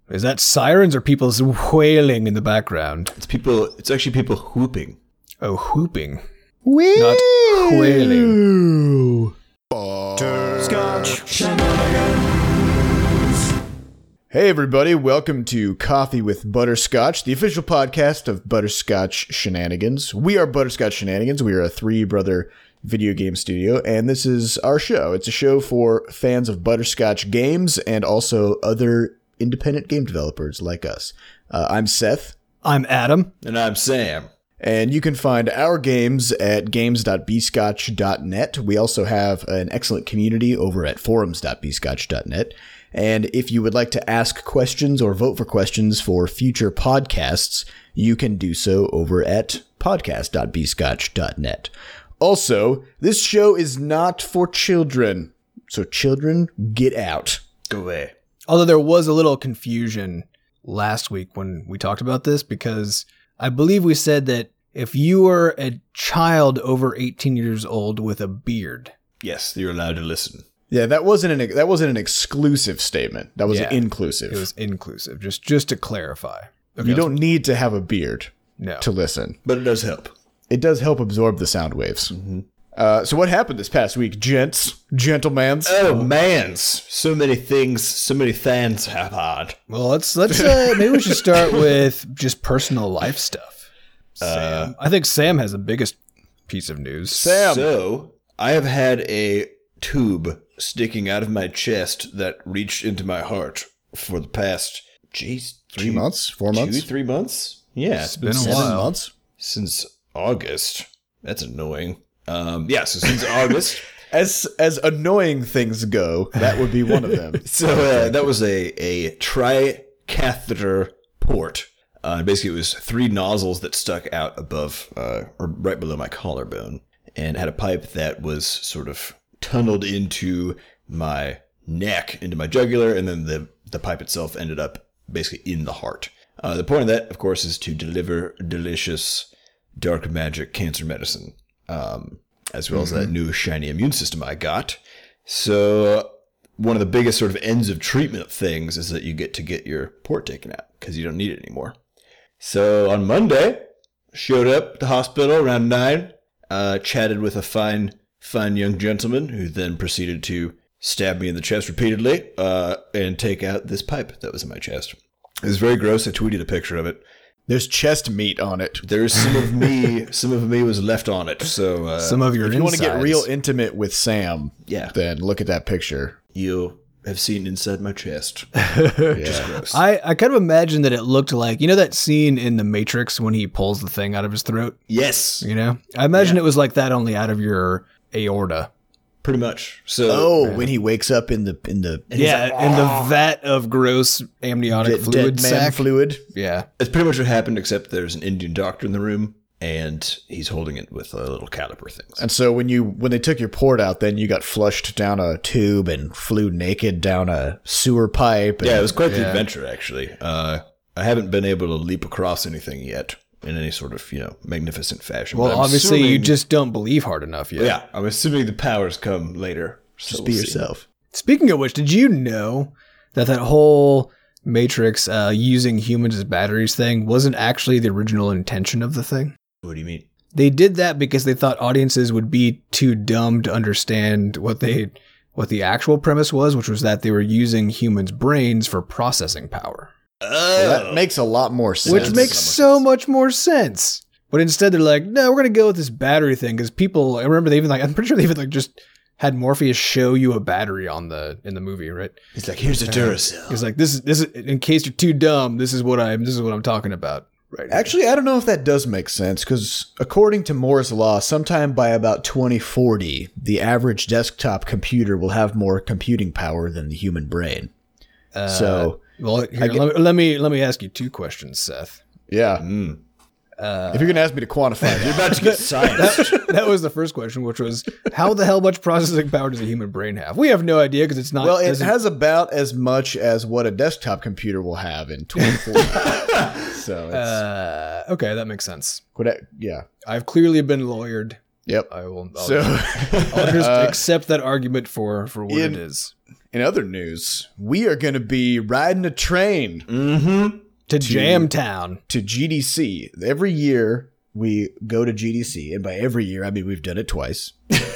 Is that sirens or people wailing in the background? It's actually people whooping. Oh, whooping. Whee! Not wailing. Hey everybody, welcome to Coffee with Butterscotch, the official podcast of Butterscotch Shenanigans. We are Butterscotch Shenanigans. We are a three-brother video game studio, and this is our show. It's a show for fans of Butterscotch games and also other independent game developers like us. I'm Seth. I'm Adam. And I'm Sam. And you can find our games at games.bscotch.net. We also have an excellent community over at forums.bscotch.net. And if you would like to ask questions or vote for questions for future podcasts, you can do so over at podcast.bscotch.net. Also, this show is not for children. So children, get out. Go away. Although there was a little confusion last week when we talked about this, because I believe we said that if you were a child over 18 years old with a beard. Yes, you're allowed to listen. Yeah, that wasn't an exclusive statement. That was an inclusive. It was inclusive, just to clarify. Okay, you don't need to have a beard to listen. But it does help. It does help absorb the sound waves. Mm-hmm. So what happened this past week, gentlemans? Oh, mans. So many things, so many fans have had. Well, let's maybe we should start with just personal life stuff. Sam. I think Sam has the biggest piece of news. Sam. So, I have had a tube sticking out of my chest that reached into my heart for the past, 3 months? 4 months? 3 months? Yeah. It's been a 7 while. months? Since August. That's annoying. So since August. As annoying things go, that would be one of them. So that was a tricatheter port. Basically, it was 3 nozzles that stuck out above, or right below my collarbone, and had a pipe that was sort of tunneled into my neck, into my jugular, and then the pipe itself ended up basically in the heart. The point of that, of course, is to deliver delicious dark magic cancer medicine, as well as that new shiny immune system I got. So one of the biggest sort of ends of treatment things is that you get to get your port taken out because you don't need it anymore. So on Monday, showed up at the hospital around 9, chatted with a fine young gentleman who then proceeded to stab me in the chest repeatedly and take out this pipe that was in my chest. It was very gross. I tweeted a picture of it. There's chest meat on it. There's some of me was left on it. So some of your if you want to get insides. real intimate with Sam, Yeah. then look at that picture. you have seen inside my chest. Just gross. I kind of imagine that it looked like, that scene in The Matrix when he pulls the thing out of his throat, Yes, I imagine it was like that, only out of your aorta. pretty much. So when he wakes up in the In the vat of gross amniotic fluid dead man sac. fluid. Yeah. it's pretty much what happened, except there's an Indian doctor in the room, and he's holding it with a little caliper thing. And so when they took your port out, then you got flushed down a tube and flew naked down a sewer pipe. Yeah, it was quite the adventure, actually. I haven't been able to leap across anything yet in any sort of, magnificent fashion. Well, But I'm obviously you assuming- just don't believe hard enough yet. Yeah, I'm assuming the powers come later. So Just be we'll see. yourself. Speaking of which, did you know that whole Matrix using humans as batteries thing wasn't actually the original intention of the thing? What do you mean? They did that because they thought audiences would be too dumb to understand what the actual premise was, which was that they were using humans' brains for processing power. Oh, That makes a lot more sense. Which makes so much more sense. But instead they're like, no, we're going to go with this battery thing because people, I remember I'm pretty sure they even just had Morpheus show you a battery in the movie, right? he's like, here's a Duracell. He's like, this is in case you're too dumb, this is what I'm talking about. Right. Actually, I don't know if that does make sense, because according to Moore's law, sometime by about 2040, the average desktop computer will have more computing power than the human brain. Well, here, let me ask you 2 questions, Seth. Yeah. If you're going to ask me to quantify You're that, about to get science. That was the first question, which was, how the hell much processing power does a human brain have? We have no idea because it's not. well, it has about as much as what a desktop computer will have in 2040. So, it's, Okay, that makes sense. yeah. I've clearly been lawyered. Yep. I'll just accept that argument for what it is. In other news, we are going to be riding a train To Jamtown. to GDC. Every year we go to GDC, and by every year I mean we've done it twice.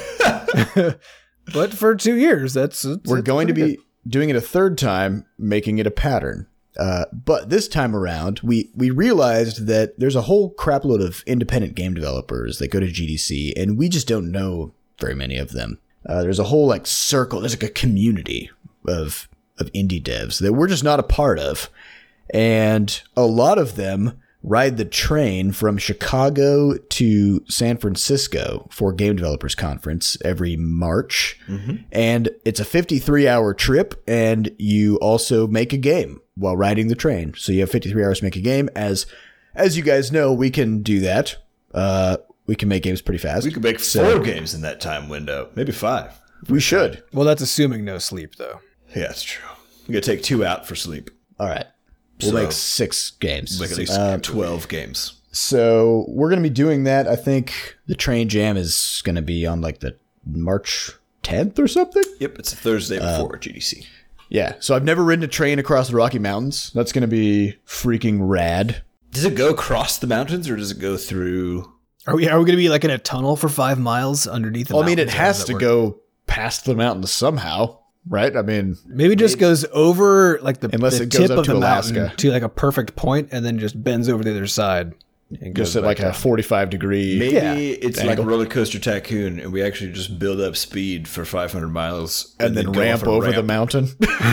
But for 2 years, We're going to be doing it a third time, making it a pattern. But this time around, we realized that there's a whole crapload of independent game developers that go to GDC, and we just don't know very many of them. There's a whole circle. There's a community of indie devs that we're just not a part of, and a lot of them ride the train from Chicago to San Francisco for Game Developers Conference every March. And it's a 53-hour trip, and you also make a game while riding the train. So you have 53 hours to make a game. As you guys know, we can do that. We can make games pretty fast. We could make 4 games in that time window, maybe 5. We should. Well, that's assuming no sleep, though. Yeah, that's true. We gotta take 2 out for sleep. All right. We'll make 6 games. Like at least 12 games. So we're going to be doing that. I think the train jam is going to be on the March 10th or something. Yep, it's a Thursday before GDC. Yeah. So I've never ridden a train across the Rocky Mountains. That's going to be freaking rad. Does it go across the mountains or does it go through? Are we going to be in a tunnel for 5 miles underneath the mountains? I mean, it has to go past the mountains somehow, right? I mean, maybe it just goes over Unless the it goes tip up of to the Alaska. mountain to a perfect point and then just bends over to the other side. And just goes at back a down. 45-degree. Maybe it's like angle. Roller Coaster Tycoon and we actually just build up speed for 500 miles. And then go ramp off a over the ramp. mountain.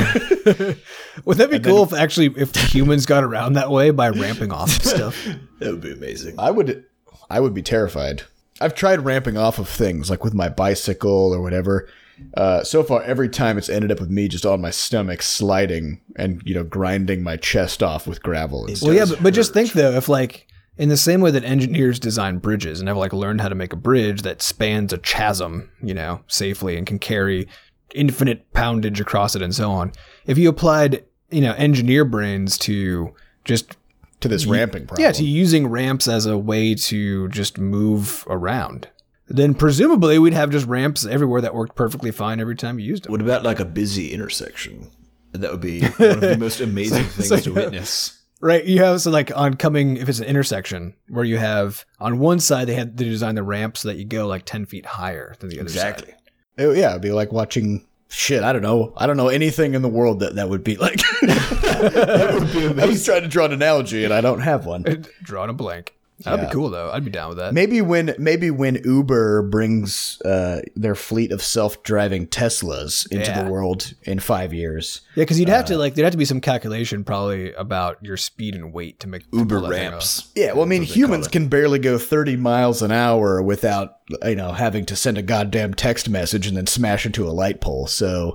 Would that be cool if humans got around that way by ramping off stuff? That would be amazing. I would be terrified. I've tried ramping off of things with my bicycle or whatever. So far, every time it's ended up with me just on my stomach sliding and, grinding my chest off with gravel. And stuff. Well, yeah, but just think though, if in the same way that engineers design bridges and have learned how to make a bridge that spans a chasm, safely and can carry infinite poundage across it and so on. If you applied, engineer brains to just to this ramping problem. Yeah, to using ramps as a way to just move around, then presumably we'd have just ramps everywhere that worked perfectly fine every time you used them. What about a busy intersection? That would be one of the most amazing things to witness. Right, you have oncoming, if it's an intersection where you have on one side they design the ramp so that you go 10 feet higher than the other side. Exactly. It'd be like watching shit. I don't know anything in the world that would be like. That would be amazing. I was trying to draw an analogy and I don't have one. Drawing a blank. That'd be cool though. I'd be down with that. Maybe when Uber brings their fleet of self-driving Teslas into the world in 5 years. Yeah, because you'd have to there'd have to be some calculation probably about your speed and weight to make Uber ramps. Yeah, well, I mean, humans can barely go 30 miles an hour without having to send a goddamn text message and then smash into a light pole. So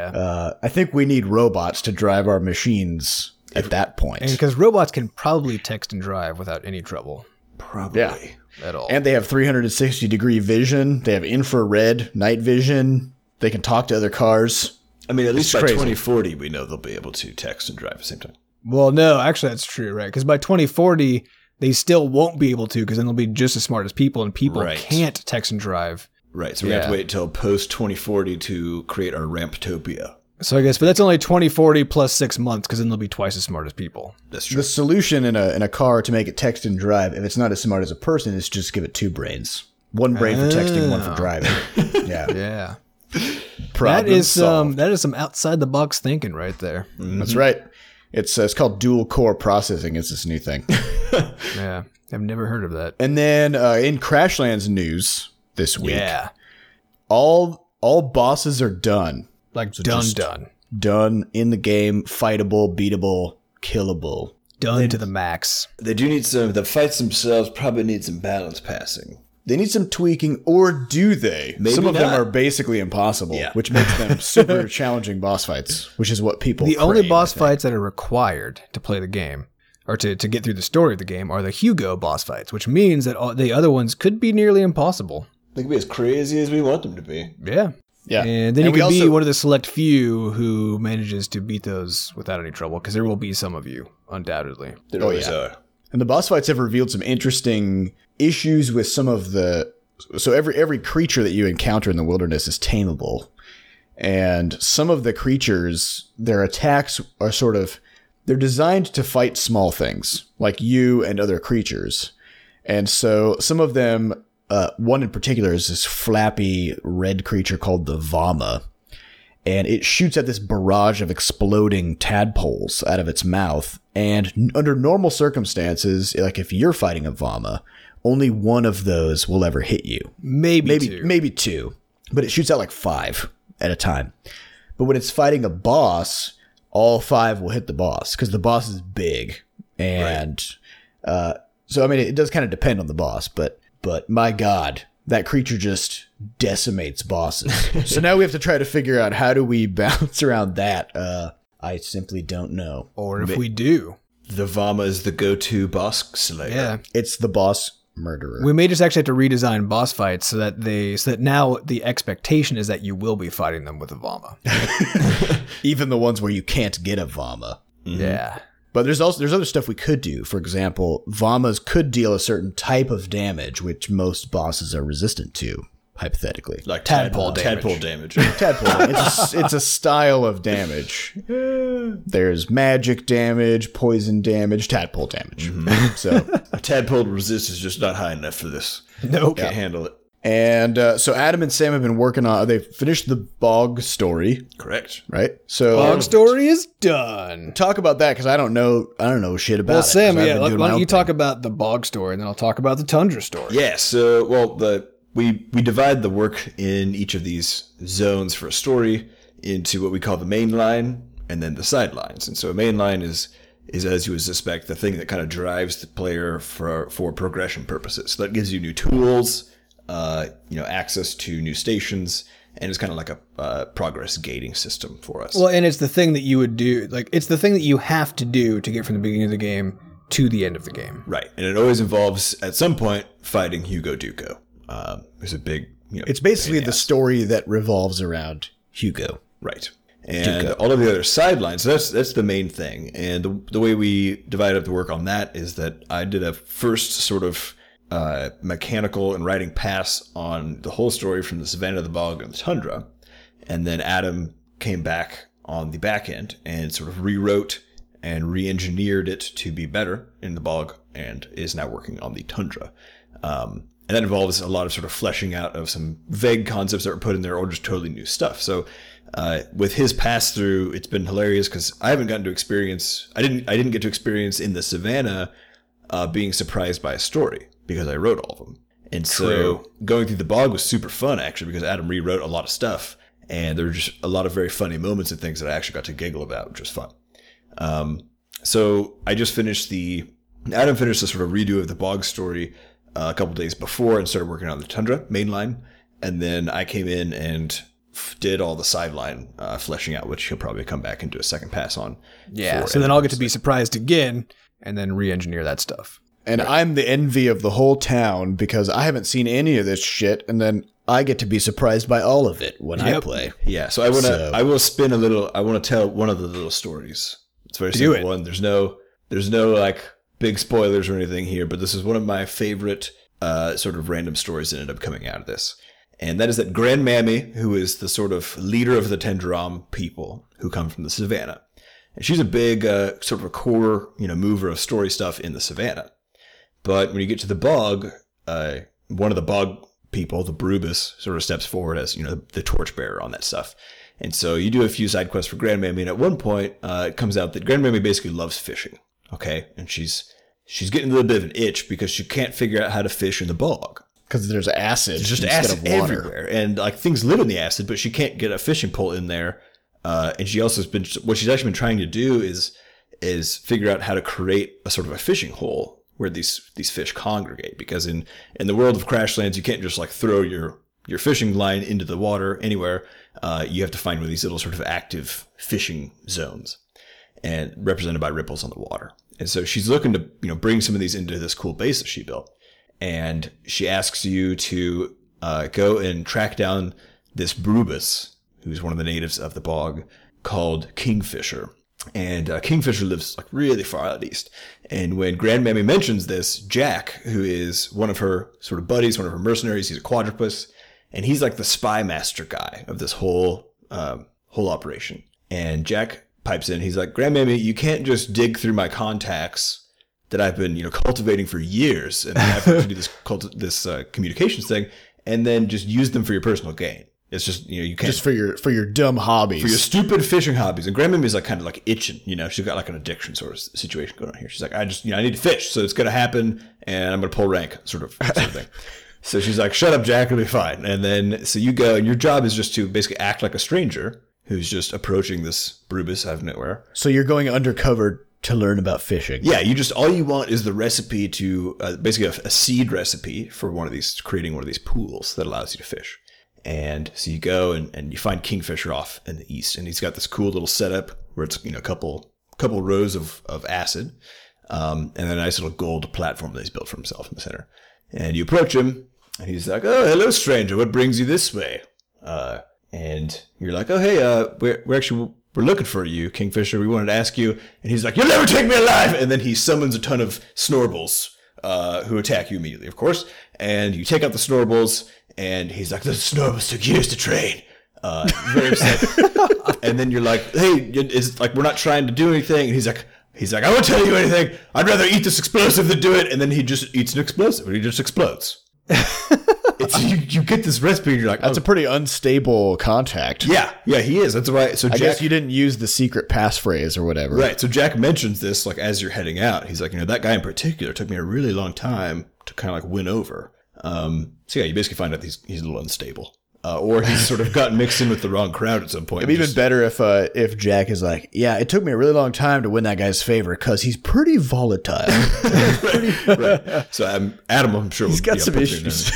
I think we need robots to drive our machines at that point. And because robots can probably text and drive without any trouble. Probably. Yeah. At all. And they have 360-degree vision. They have infrared night vision. They can talk to other cars. I mean, at least by crazy. 2040, we know they'll be able to text and drive at the same time. Well, no, actually that's true, right? Because by 2040, they still won't be able to because then they'll be just as smart as people and people can't text and drive. Right, so we have to wait until post-2040 to create our Ramptopia. So I guess, but that's only 2040 plus 6 months because then they'll be twice as smart as people. That's true. The solution in a car to make it text and drive, if it's not as smart as a person, is just give it 2 brains. 1 brain for texting, 1 for driving. Yeah. Yeah. Problem solved. That is some outside the box thinking right there. Mm-hmm. That's right. It's called dual core processing. It's this new thing. Yeah. I've never heard of that. And then in Crashlands news this week, all bosses are done. Done in the game, fightable, beatable, killable. Done to the max. They do need the fights themselves probably need some balance passing. They need some tweaking, or do they? Maybe some of them not. are basically impossible, which makes them super challenging boss fights, which is what people The only crave, boss fights that are required to play the game, or to get through the story of the game, are the Hugo boss fights, which means that all the other ones could be nearly impossible. They can be as crazy as we want them to be. Yeah. Yeah. And then you can be one of the select few who manages to beat those without any trouble, because there will be some of you, undoubtedly. There always are. And the boss fights have revealed some interesting issues with some of the So every creature that you encounter in the wilderness is tameable. And some of the creatures, their attacks are they're designed to fight small things, like you and other creatures. And so some of them, one in particular is this flappy red creature called the Vama. And it shoots at this barrage of exploding tadpoles out of its mouth. And under normal circumstances, like if you're fighting a Vama, only one of those will ever hit you. Maybe two. But it shoots out like 5 at a time. But when it's fighting a boss, all 5 will hit the boss because the boss is big. And so, I mean, it does kind of depend on the boss. But my God, that creature just decimates bosses. So now we have to try to figure out how do we bounce around that. I simply don't know. Or if we do. The Vama is the go-to boss slayer. Yeah. It's the boss murderer. We may just actually have to redesign boss fights so that now the expectation is that you will be fighting them with a Vama. Even the ones where you can't get a Vama. Mm-hmm. Yeah. But there's other stuff we could do. For example, Vamas could deal a certain type of damage, which most bosses are resistant to, hypothetically. Like tadpole Tadpole damage. Tadpole damage. It's a style of damage. There's magic damage, poison damage, tadpole damage. Mm-hmm. So Tadpole resist is just not high enough for this. Nope. Can't handle it. And so Adam and Sam have been working on. They finished the Bog story, Correct. right? So Bog story is done. talk about that because I don't know shit about Well, it. Sam, 'cause I've yeah, been why doing my don't own you thing. talk about the Bog story, and then I'll talk about the Tundra story. Yeah, so, we divide the work in each of these zones for a story into what we call the main line and then the sidelines. And so a main line is as you would suspect, the thing that kind of drives the player for progression purposes. So that gives you new tools, access to new stations, and it's kind of like a progress gating system for us. Well, and it's the thing that you would do, like, it's the thing that you have to do to get from the beginning of the game to the end of the game. Right, and it always involves, at some point, fighting Hugo Duco. There's a big, It's basically the story that revolves around Hugo. right. And all of the other sidelines, so that's the main thing. And the way we divided up the work on that is that I did a first sort of mechanical and writing pass on the whole story from the Savannah, the Bog, and the Tundra. And then Adam came back on the back end and sort of rewrote and re-engineered it to be better in the Bog and is now working on the Tundra. And that involves a lot of sort of fleshing out of some vague concepts that were put in there or just totally new stuff. So with his pass through, it's been hilarious because I haven't gotten to experience, I didn't get to experience in the Savannah being surprised by a story because I wrote all of them. And so going through the Bog was super fun actually because Adam rewrote a lot of stuff and there were just a lot of very funny moments and things that I actually got to giggle about, which was fun. So I just finished Adam finished the sort of redo of the Bog story a couple days before and started working on the Tundra mainline. And then I came in and did all the sideline fleshing out, which he'll probably come back and do a second pass on. Yeah, so then I'll get to be surprised again and then re-engineer that stuff. And I'm the envy of the whole town because I haven't seen any of this shit, and then I get to be surprised by all of it when I play. Yeah, so I will spin a little. I want to tell one of the little stories. It's a very simple one. There's no like big spoilers or anything here, but this is one of my favorite sort of random stories that ended up coming out of this. And that is that Grandmammy, who is the sort of leader of the Tendraam people who come from the Savannah. And she's a big sort of a core, mover of story stuff in the Savannah. But when you get to the Bog, one of the Bog people, the Brubus, sort of steps forward as, the torchbearer on that stuff. And so you do a few side quests for Grandmammy, and at one point, it comes out that Grandmammy basically loves fishing. Okay? And she's getting a little bit of an itch because she can't figure out how to fish in the Bog. Because there's acid. There's just instead acid of water. everywhere. And like things live in the acid, but she can't get a fishing pole in there. And she also what she's actually been trying to do is figure out how to create a sort of a fishing hole where these fish congregate. Because in the world of Crashlands, you can't just like throw your fishing line into the water anywhere. You have to find one of these little sort of active fishing zones, and represented by ripples on the water. And so she's looking to bring some of these into this cool base that she built. And she asks you to go and track down this Brubus, who's one of the natives of the Bog, called Kingfisher. And Kingfisher lives like really far out east. And when Grandmammy mentions this, Jack, who is one of her sort of buddies, one of her mercenaries, he's a quadrupus, and he's like the spy master guy of this whole operation. And Jack pipes in. He's like, Grandmammy, you can't just dig through my contacts that I've been, cultivating for years, and have to do this communications thing, and then just use them for your personal gain. It's just, you can't. Just for your dumb hobbies. For your stupid fishing hobbies. And Grandmammy's like kind of like itching, she's got like an addiction sort of situation going on here. She's like, I need to fish, so it's going to happen, and I'm going to pull rank sort of thing. So she's like, shut up, Jack, it'll be fine. And then, so you go, and your job is just to basically act like a stranger who's just approaching this Brubus out of nowhere. So you're going undercover to learn about fishing. Yeah, all you want is the recipe to, basically a seed recipe for creating one of these pools that allows you to fish. And so you go and you find Kingfisher off in the east, and he's got this cool little setup where it's a couple rows of acid, and then a nice little gold platform that he's built for himself in the center. And you approach him, and he's like, "Oh, hello, stranger. What brings you this way?" And you're like, "Oh, hey, we're looking for you, Kingfisher. We wanted to ask you." And he's like, "You'll never take me alive!" And then he summons a ton of Snorbles, who attack you immediately, of course. And you take out the Snorbles. And he's like, the Snorbles took years to train. Very upset. And then you're like, hey, it's like, we're not trying to do anything. And he's like, I won't tell you anything. I'd rather eat this explosive than do it. And then he just eats an explosive and he just explodes. You get this recipe and you're like, that's a pretty unstable contact. Yeah, he is. That's right. So I guess you didn't use the secret passphrase or whatever. Right. So Jack mentions this like as you're heading out. He's like, that guy in particular took me a really long time to kind of like win over. So yeah, you basically find out he's a little unstable, or he's sort of gotten mixed in with the wrong crowd at some point. It'd be even better if Jack is like, yeah, it took me a really long time to win that guy's favor because he's pretty volatile. Right. So Adam, I'm sure he's got some issues.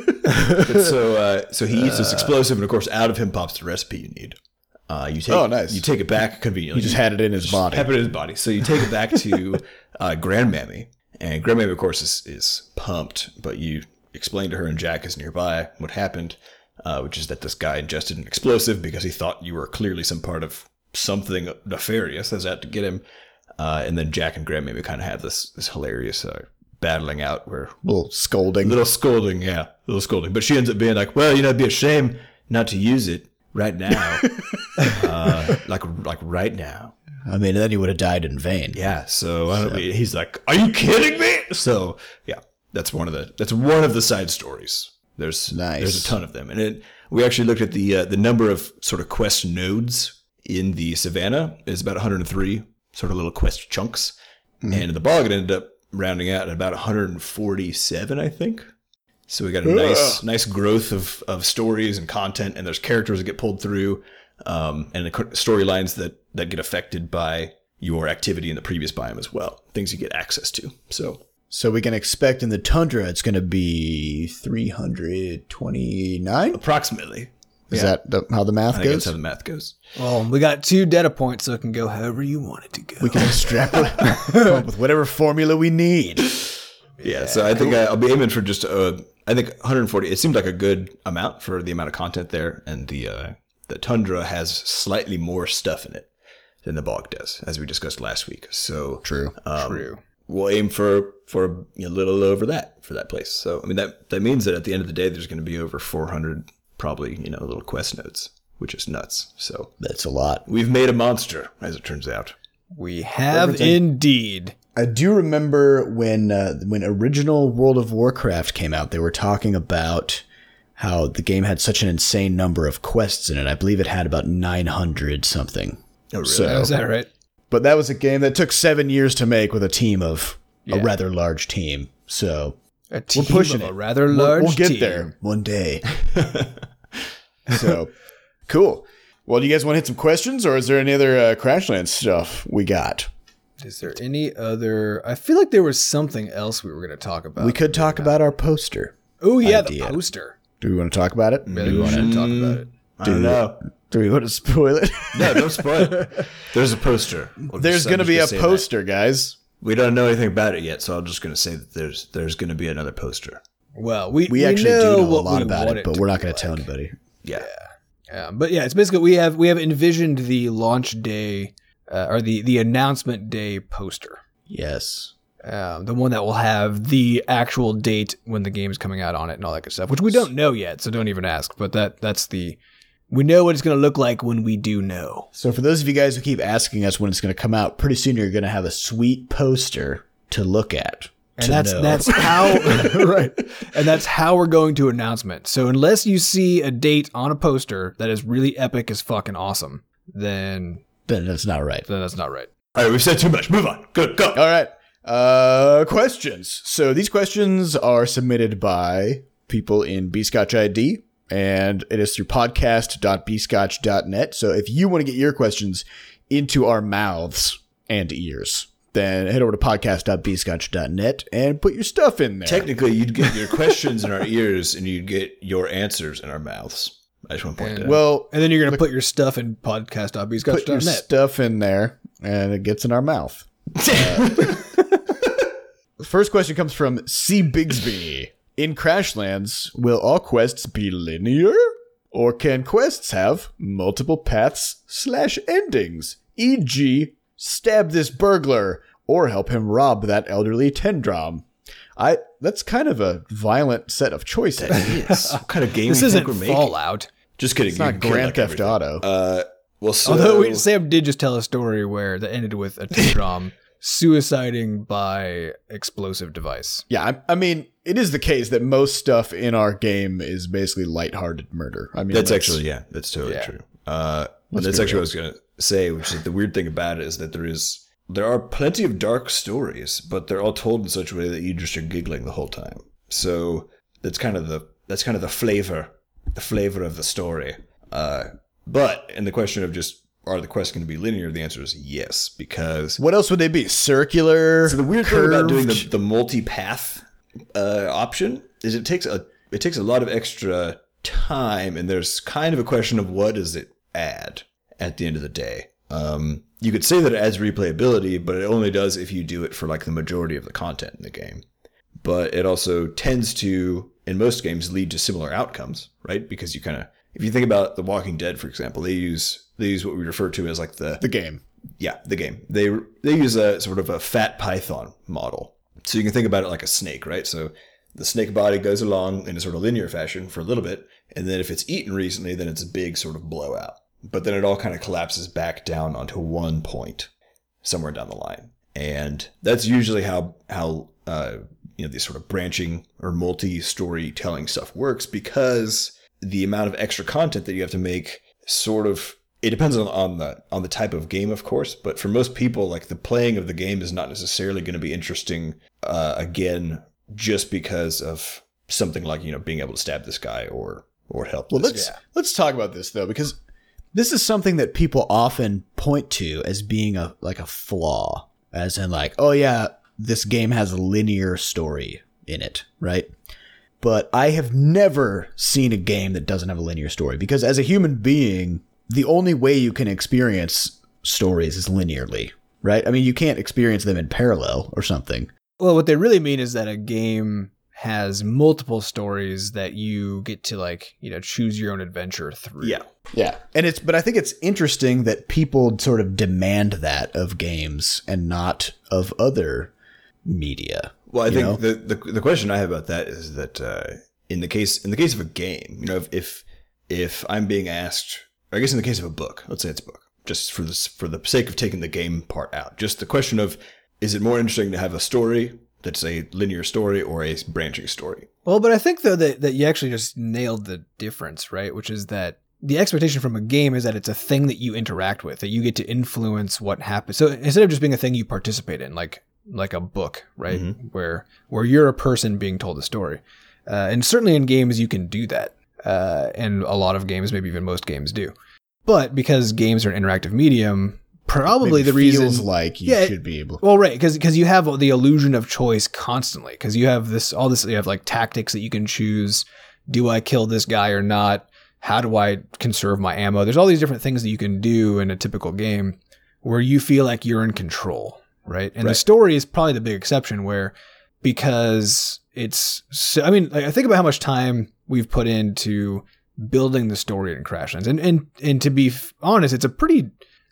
So he eats this explosive, and of course, out of him pops the recipe you need. Nice. You take it back conveniently. He just had it in his body. Have it in his body. So you take it back to Grandmammy, and Grandmammy, of course, is pumped, but you explain to her, and Jack is nearby, what happened, which is that this guy ingested an explosive because he thought you were clearly some part of something nefarious that's out to get him. And then Jack and Grandmammy kind of have this hilarious battling out where little scolding. But she ends up being like, well, it'd be a shame not to use it right now. like right now. I mean, then he would have died in vain. Yeah. So he's like, are you kidding me? So yeah. That's one of the side stories. There's a ton of them, and we actually looked at the number of sort of quest nodes in the savannah is about 103 sort of little quest chunks, and in the bog it ended up rounding out at about 147, I think. So we got a nice growth of stories and content, and there's characters that get pulled through, and storylines that get affected by your activity in the previous biome as well. Things you get access to. So we can expect in the tundra it's going to be 329? Approximately. Is that how the math goes? I think that's how the math goes. Well, we got 2 data points, so it can go however you want it to go. We can extrapolate come up with whatever formula we need. Yeah, so I think I'll be aiming for just, I think 140. It seemed like a good amount for the amount of content there, and the tundra has slightly more stuff in it than the bog does, as we discussed last week. So True. We'll aim for a little over that for that place. So I mean that means that at the end of the day, there's going to be over 400 probably little quest nodes, which is nuts. So that's a lot. We've made a monster, as it turns out. We have indeed. I do remember when original World of Warcraft came out, they were talking about how the game had such an insane number of quests in it. I believe it had about 900 something. Oh, really? So, is that right? But that was a game that took 7 years to make with a team of a rather large team. So we're pushing it. A rather large we'll get team. there one day. So cool. Well, do you guys want to hit some questions, or is there any other Crashlands stuff we got? Is there any other? I feel like there was something else we were going to talk about. We could talk about our poster. Oh yeah, idea. The poster. Do we want to talk about it? Really, we want to talk about it. I don't know. Do we want to spoil it? No, don't spoil it. There's a poster. There's going to be a poster, guys. We don't know anything about it yet, so I'm just going to say that there's going to be another poster. Well, we actually know do know what a lot we about want it, but we're not going to tell anybody. Yeah. But yeah, it's basically we have envisioned the launch day or the announcement day poster. Yes. The one that will have the actual date when the game's coming out on it and all that good stuff, which we don't know yet, so don't even ask. But we know what it's going to look like when we do know. So for those of you guys who keep asking us when it's going to come out, pretty soon you're going to have a sweet poster to look at. And that's how right. And that's how we're going to announcement. So unless you see a date on a poster that is really epic as fucking awesome, then that's not right. Then that's not right. All right, we've said too much. Move on. Go. All right. Questions. So these questions are submitted by people in Bscotch ID, and it is through podcast.bscotch.net. So if you want to get your questions into our mouths and ears, then head over to podcast.bscotch.net and put your stuff in there. Technically, you'd get your questions in our ears and you'd get your answers in our mouths. I just want to point that out. Well, and then you're going to put your stuff in podcast.bscotch.net. Put your stuff in there and it gets in our mouth. The first question comes from C. Bigsby. In Crashlands, will all quests be linear? Or can quests have multiple paths/endings? E.g., stab this burglar, or help him rob that elderly Tendrom. That's kind of a violent set of choices. What kind of game this you isn't think we're making? Fallout. Just kidding. It's not Grand Theft Auto. Although Sam did just tell a story where that ended with a Tendrom suiciding by explosive device. Yeah, I mean, it is the case that most stuff in our game is basically lighthearted murder. I mean, that's totally true. That's actually what I was going to say, which is the weird thing about it is that there are plenty of dark stories, but they're all told in such a way that you just are giggling the whole time. So that's kind of the flavor of the story. But in the question of just, are the quests going to be linear? The answer is yes, because... What else would they be? Circular? So the weird curved? thing about doing the multi-path option is it takes a lot of extra time, and there's kind of a question of what does it add at the end of the day. You could say that it adds replayability, but it only does if you do it for like the majority of the content in the game. But it also tends to, in most games, lead to similar outcomes, right? Because you kind of... If you think about The Walking Dead, for example, they use what we refer to as like the game. Yeah, the game. They use a sort of a fat python model. So you can think about it like a snake, right? So the snake body goes along in a sort of linear fashion for a little bit, and then if it's eaten recently, then it's a big sort of blowout. But then it all kind of collapses back down onto one point somewhere down the line. And that's usually how these sort of branching or multi-story telling stuff works, because the amount of extra content that you have to make sort of, it depends on the type of game, of course, but for most people, like the playing of the game is not necessarily going to be interesting again just because of something like, being able to stab this guy or help. Well, let's talk about this though, because this is something that people often point to as being a flaw, as in like, oh yeah, this game has a linear story in it, right? But I have never seen a game that doesn't have a linear story, because as a human being, the only way you can experience stories is linearly, right? I mean, you can't experience them in parallel or something. Well, what they really mean is that a game has multiple stories that you get to choose your own adventure through. Yeah. But I think it's interesting that people sort of demand that of games and not of other media. Well, I think the question I have about that is that in the case of a game, if I'm being asked, or I guess in the case of a book, let's say it's a book, just for the sake of taking the game part out, just the question of, is it more interesting to have a story that's a linear story or a branching story? Well, but I think though that you actually just nailed the difference, right? Which is that the expectation from a game is that it's a thing that you interact with, that you get to influence what happens. So instead of just being a thing you participate in, like a book, right? Mm-hmm. Where you're a person being told a story. And certainly in games you can do that. And a lot of games, maybe even most games do. But because games are an interactive medium, probably the reason feels like you should be able. Well, right, because you have the illusion of choice constantly, because you have you have like tactics that you can choose. Do I kill this guy or not? How do I conserve my ammo? There's all these different things that you can do in a typical game where you feel like you're in control, right? And the story is probably the big exception, where because it's so, I mean, I think about how much time we've put into building the story in Crashlands, and to be honest, it's a pretty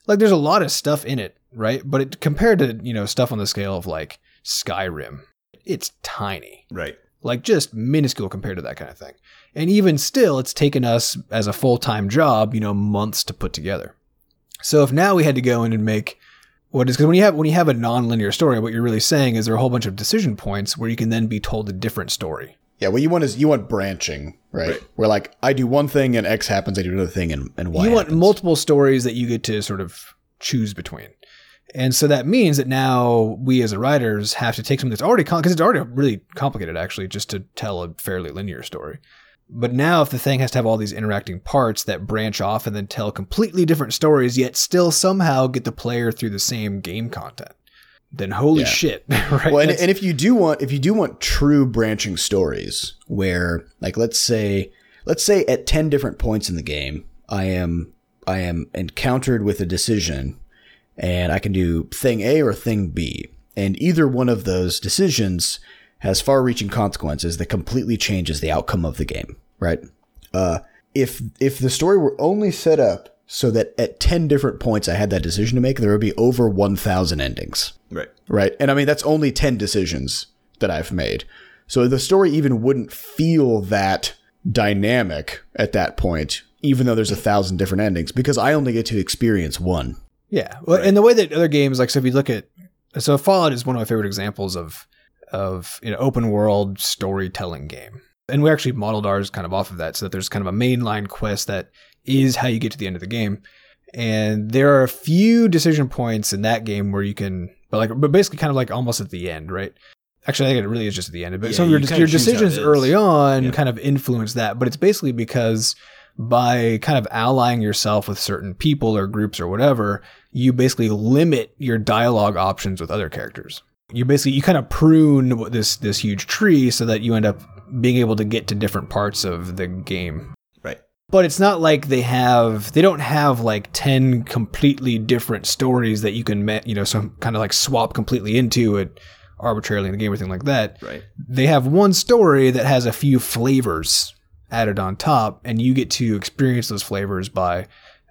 like there's a lot of stuff in it, right? But compared to, stuff on the scale of like Skyrim, it's tiny. Right. Like just minuscule compared to that kind of thing. And even still, it's taken us as a full-time job, months to put together. So if now we had to go in and make because when you have a non-linear story, what you're really saying is there are a whole bunch of decision points where you can then be told a different story. Yeah, what you want is branching, right? Where like I do one thing and X happens, I do another thing and Y You want happens. multiple stories that you get to sort of choose between. And so that means that now we as the writers have to take something that's already, because it's already really complicated actually, just to tell a fairly linear story. But now if the thing has to have all these interacting parts that branch off and then tell completely different stories, yet still somehow get the player through the same game content, then holy shit, right? Well, and if you do want true branching stories where, like, let's say at 10 different points in the game, I am encountered with a decision and I can do thing A or thing B. And either one of those decisions has far-reaching consequences that completely changes the outcome of the game, right? If the story were only set up so that at 10 different points I had that decision to make, there would be over 1,000 endings. Right. Right. And I mean, that's only 10 decisions that I've made. So the story even wouldn't feel that dynamic at that point, even though there's 1,000 different endings, because I only get to experience one. Yeah. Well, and the way that other games, like, so if you look at, so Fallout is one of my favorite examples of open world storytelling game. And we actually modeled ours kind of off of that, so that there's kind of a mainline quest that is how you get to the end of the game. And there are a few decision points in that game where you can, but basically kind of like almost at the end, right? Actually, I think it really is just at the end. But some of your decisions early on kind of influence that. But it's basically because by kind of allying yourself with certain people or groups or whatever, you basically limit your dialogue options with other characters. You kind of prune this huge tree so that you end up being able to get to different parts of the game. Right. But it's not like they don't have like 10 completely different stories that you can, some kind of like swap completely into it arbitrarily in the game or anything like that. Right. They have one story that has a few flavors added on top, and you get to experience those flavors by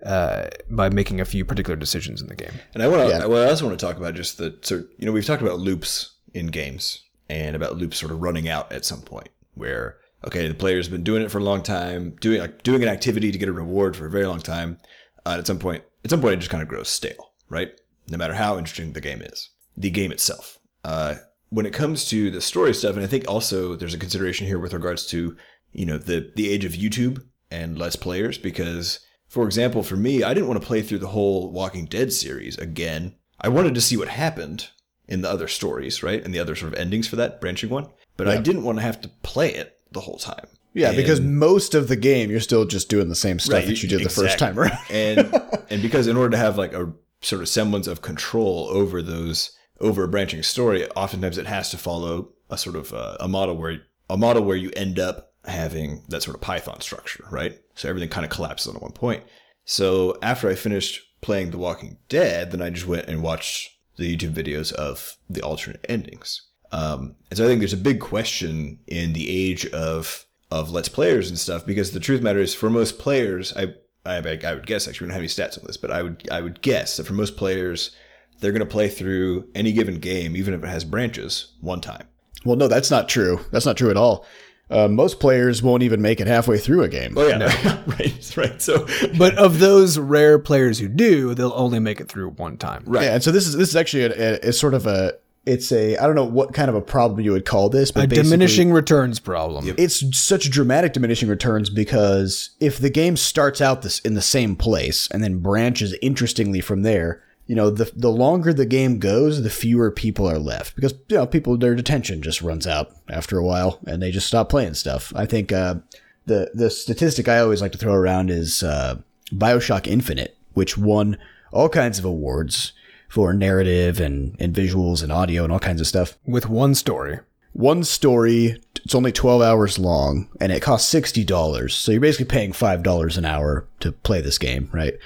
making a few particular decisions in the game. And I also want to talk about just we've talked about loops in games and about loops sort of running out at some point where, okay, the player's been doing it for a long time, doing an activity to get a reward for a very long time. At some point it just kind of grows stale, right? No matter how interesting the game is, the game itself. When it comes to the story stuff, and I think also there's a consideration here with regards to, the age of YouTube and Let's Players, because, for example, for me, I didn't want to play through the whole Walking Dead series again. I wanted to see what happened in the other stories, right? And the other sort of endings for that branching one. But I didn't want to have to play it the whole time. Yeah, because most of the game, you're still just doing the same stuff that you did the first time around. and because in order to have like a sort of semblance of control over a branching story, oftentimes it has to follow a sort of a model where you end up having that sort of Python structure, right? So everything kind of collapses on one point. So after I finished playing The Walking Dead, then I just went and watched the YouTube videos of the alternate endings. And so I think there's a big question in the age of Let's Players and stuff, because the truth matter is for most players, I would guess, actually we don't have any stats on this, but I would guess that for most players, they're going to play through any given game, even if it has branches, one time. Well, no, that's not true. That's not true at all. Most players won't even make it halfway through a game. Oh yeah, no. right. So, but of those rare players who do, they'll only make it through one time. Right. Yeah, and so this is actually a sort of I don't know what kind of a problem you would call this, but a diminishing returns problem. It's such dramatic diminishing returns because if the game starts out in the same place and then branches interestingly from there, the longer the game goes, the fewer people are left because, people, their attention just runs out after a while and they just stop playing stuff. I think, the statistic I always like to throw around is, BioShock Infinite, which won all kinds of awards for narrative and visuals and audio and all kinds of stuff. With one story. One story, it's only 12 hours long and it costs $60. So you're basically paying $5 an hour to play this game, right?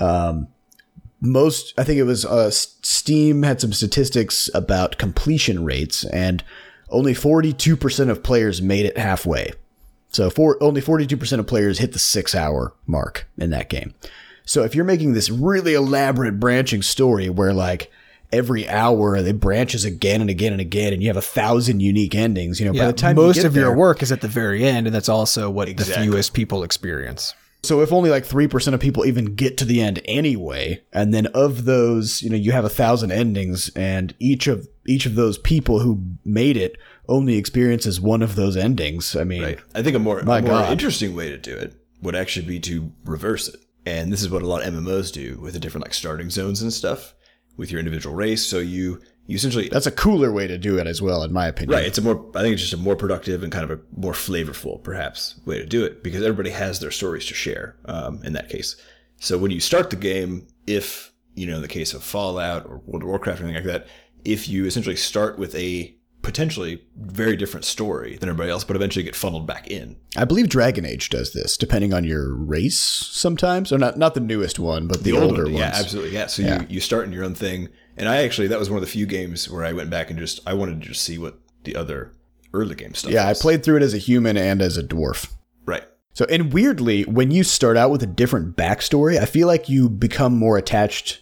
I think it was Steam had some statistics about completion rates, and only 42% of players made it halfway. So only 42% of players hit the 6-hour mark in that game. So if you're making this really elaborate branching story where like every hour it branches again and again and again, and you have 1,000 unique endings, by the time most you get of your there, work is at the very end, and that's also what the fewest people experience. So if only like 3% of people even get to the end anyway, and then of those, you have 1,000 endings, and each of those people who made it only experiences one of those endings. I mean, right. I think a more interesting way to do it would actually be to reverse it. And this is what a lot of MMOs do with the different like starting zones and stuff with your individual race. So you essentially, that's a cooler way to do it as well, in my opinion. Right. I think it's just a more productive and kind of a more flavorful, perhaps, way to do it, because everybody has their stories to share in that case. So when you start the game, if, in the case of Fallout or World of Warcraft or anything like that, if you essentially start with a potentially very different story than everybody else, but eventually get funneled back in. I believe Dragon Age does this, depending on your race sometimes. Or not the newest one, but the older ones. Yeah, absolutely. Yeah. So you start in your own thing. And that was one of the few games where I went back and I wanted to just see what the other early game stuff was. I played through it as a human and as a dwarf. Right. So, and weirdly, when you start out with a different backstory, I feel like you become more attached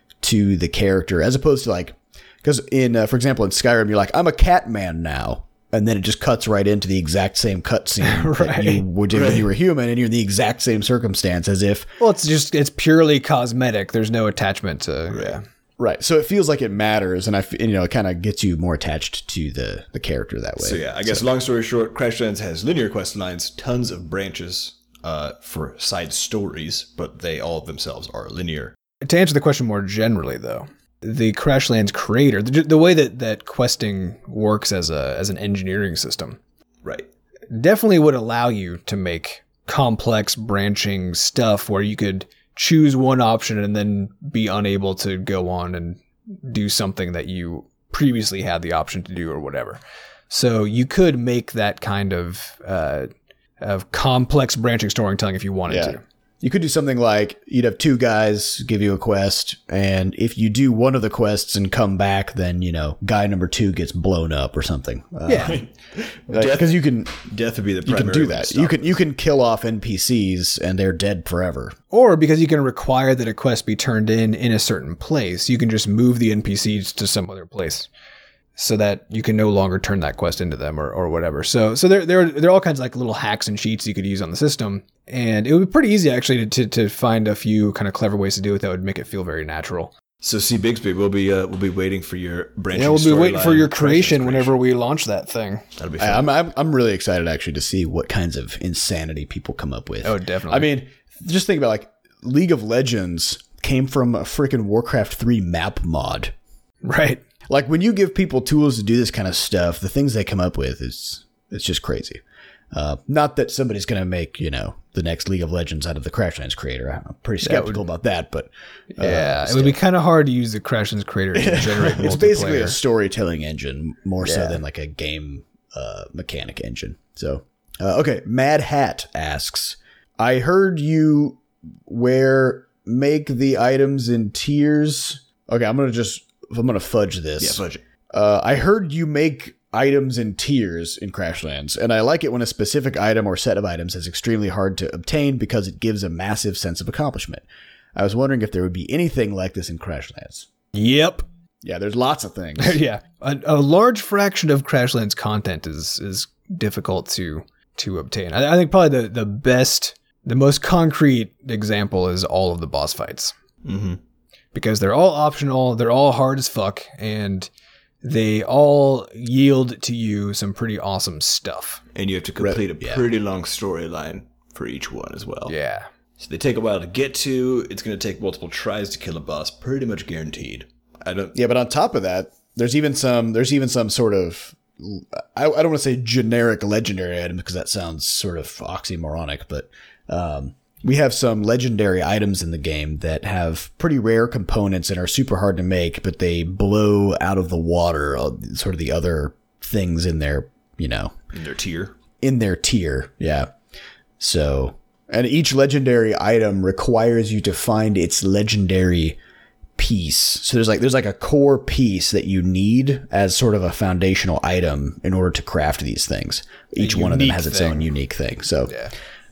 to the character, as opposed to like, because for example, in Skyrim, you're like, I'm a cat man now. And then it just cuts right into the exact same cutscene that you would do when you were human, and you're in the exact same circumstance as if. Well, it's purely cosmetic. There's no attachment to. Right. So it feels like it matters, and it kind of gets you more attached to the character that way. So I guess long story short, Crashlands has linear quest lines, tons of branches for side stories, but they all themselves are linear. To answer the question more generally, though, the Crashlands creator, the way that questing works as an engineering system, right, definitely would allow you to make complex branching stuff where you could choose one option and then be unable to go on and do something that you previously had the option to do or whatever. So you could make that kind of complex branching storytelling if you wanted to. You could do something like you'd have two guys give you a quest, and if you do one of the quests and come back, then, guy number 2 gets blown up or something. Because you can... Death would be the primary. You can do that. You can kill off NPCs and they're dead forever. Or because you can require that a quest be turned in a certain place, you can just move the NPCs to some other place so that you can no longer turn that quest into them or whatever. So there are all kinds of like little hacks and cheats you could use on the system. And it would be pretty easy actually to find a few kind of clever ways to do it that would make it feel very natural. So C. Bigsby, we'll be waiting for your branching. Yeah, we'll be waiting for your creation whenever we launch that thing. That'll be fun. I'm really excited actually to see what kinds of insanity people come up with. Oh, definitely. I mean, just think about like League of Legends came from a freaking Warcraft 3 map mod. Right. Like when you give people tools to do this kind of stuff, the things they come up with it's just crazy. Not that somebody's going to make, the next League of Legends out of the Crashlands creator. I'm pretty skeptical about that, but it would be kind of hard to use the Crashlands creator to generate multiplayer. It's basically a storytelling engine more so than like a game mechanic engine. So, okay. Mad Hat asks, I heard you make the items in tiers. Okay, I'm going to fudge this. Yeah, fudge it. I heard you make items in tiers in Crashlands, and I like it when a specific item or set of items is extremely hard to obtain because it gives a massive sense of accomplishment. I was wondering if there would be anything like this in Crashlands. Yep. Yeah, there's lots of things. Yeah. A large fraction of Crashlands content is difficult to obtain. I think probably the most concrete example is all of the boss fights. Mm-hmm. Because they're all optional, they're all hard as fuck, and they all yield to you some pretty awesome stuff. And you have to complete a pretty long storyline for each one as well. Yeah. So they take a while to get to. It's going to take multiple tries to kill a boss, pretty much guaranteed. Yeah, but on top of that, there's even some sort of, I don't want to say generic legendary item because that sounds sort of oxymoronic, but we have some legendary items in the game that have pretty rare components and are super hard to make, but they blow out of the water, sort of the other things in their, in their tier. In their tier, yeah. So, and each legendary item requires you to find its legendary piece. So there's like a core piece that you need as sort of a foundational item in order to craft these things. Each one of them has its own unique thing. So, yeah.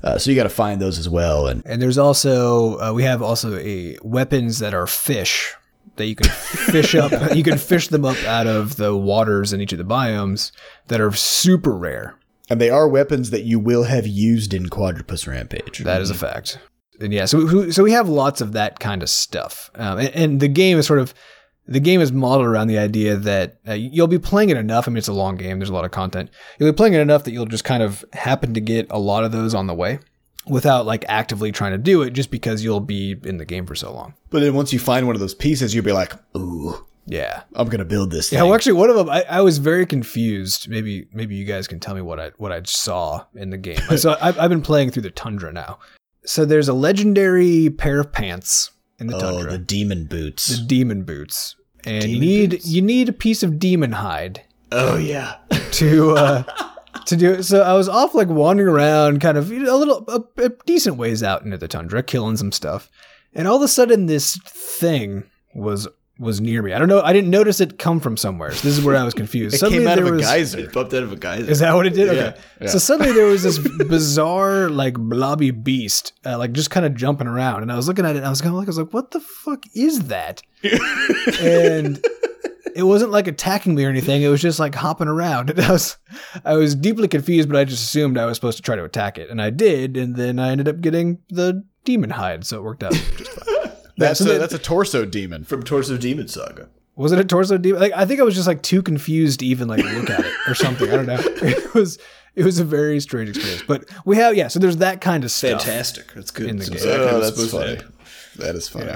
So you got to find those as well. And there's also we have also weapons that are fish that you can fish up. You can fish them up out of the waters in each of the biomes that are super rare. And they are weapons that you will have used in Quadrupus Rampage. That is a fact. And yeah, so we have lots of that kind of stuff. And the game is modeled around the idea that you'll be playing it enough. I mean, it's a long game. There's a lot of content. You'll be playing it enough that you'll just kind of happen to get a lot of those on the way without like actively trying to do it, just because you'll be in the game for so long. But then once you find one of those pieces, you'll be like, ooh, yeah, I'm going to build this thing. Yeah, well, actually, one of them, I was very confused. Maybe you guys can tell me what I saw in the game. So I've been playing through the Tundra now. So there's a legendary pair of pants in the Tundra. Oh, the demon boots. The demon boots. And you need a piece of demon hide. Oh yeah. To do it. So I was off like wandering around kind of a decent ways out into the Tundra, killing some stuff. And all of a sudden this thing was near me. I don't know. I didn't notice it come from somewhere. So this is where I was confused. It came out of a geyser. It popped out of a geyser. Is that what it did? Okay. Yeah. So suddenly there was this bizarre, like, blobby beast, like, just kind of jumping around. And I was looking at it, and I was like, what the fuck is that? And it wasn't, like, attacking me or anything. It was just, like, hopping around. And I was deeply confused, but I just assumed I was supposed to try to attack it. And I did, and then I ended up getting the demon hide, so it worked out just fine. That's a torso demon. From Torso Demon Saga. Was it a torso demon? Like, I think I was just like too confused to even like look at it or something. I don't know. It was a very strange experience. But we have so there's that kind of stuff. Fantastic. That's good. In the game. That's funny. That is funny.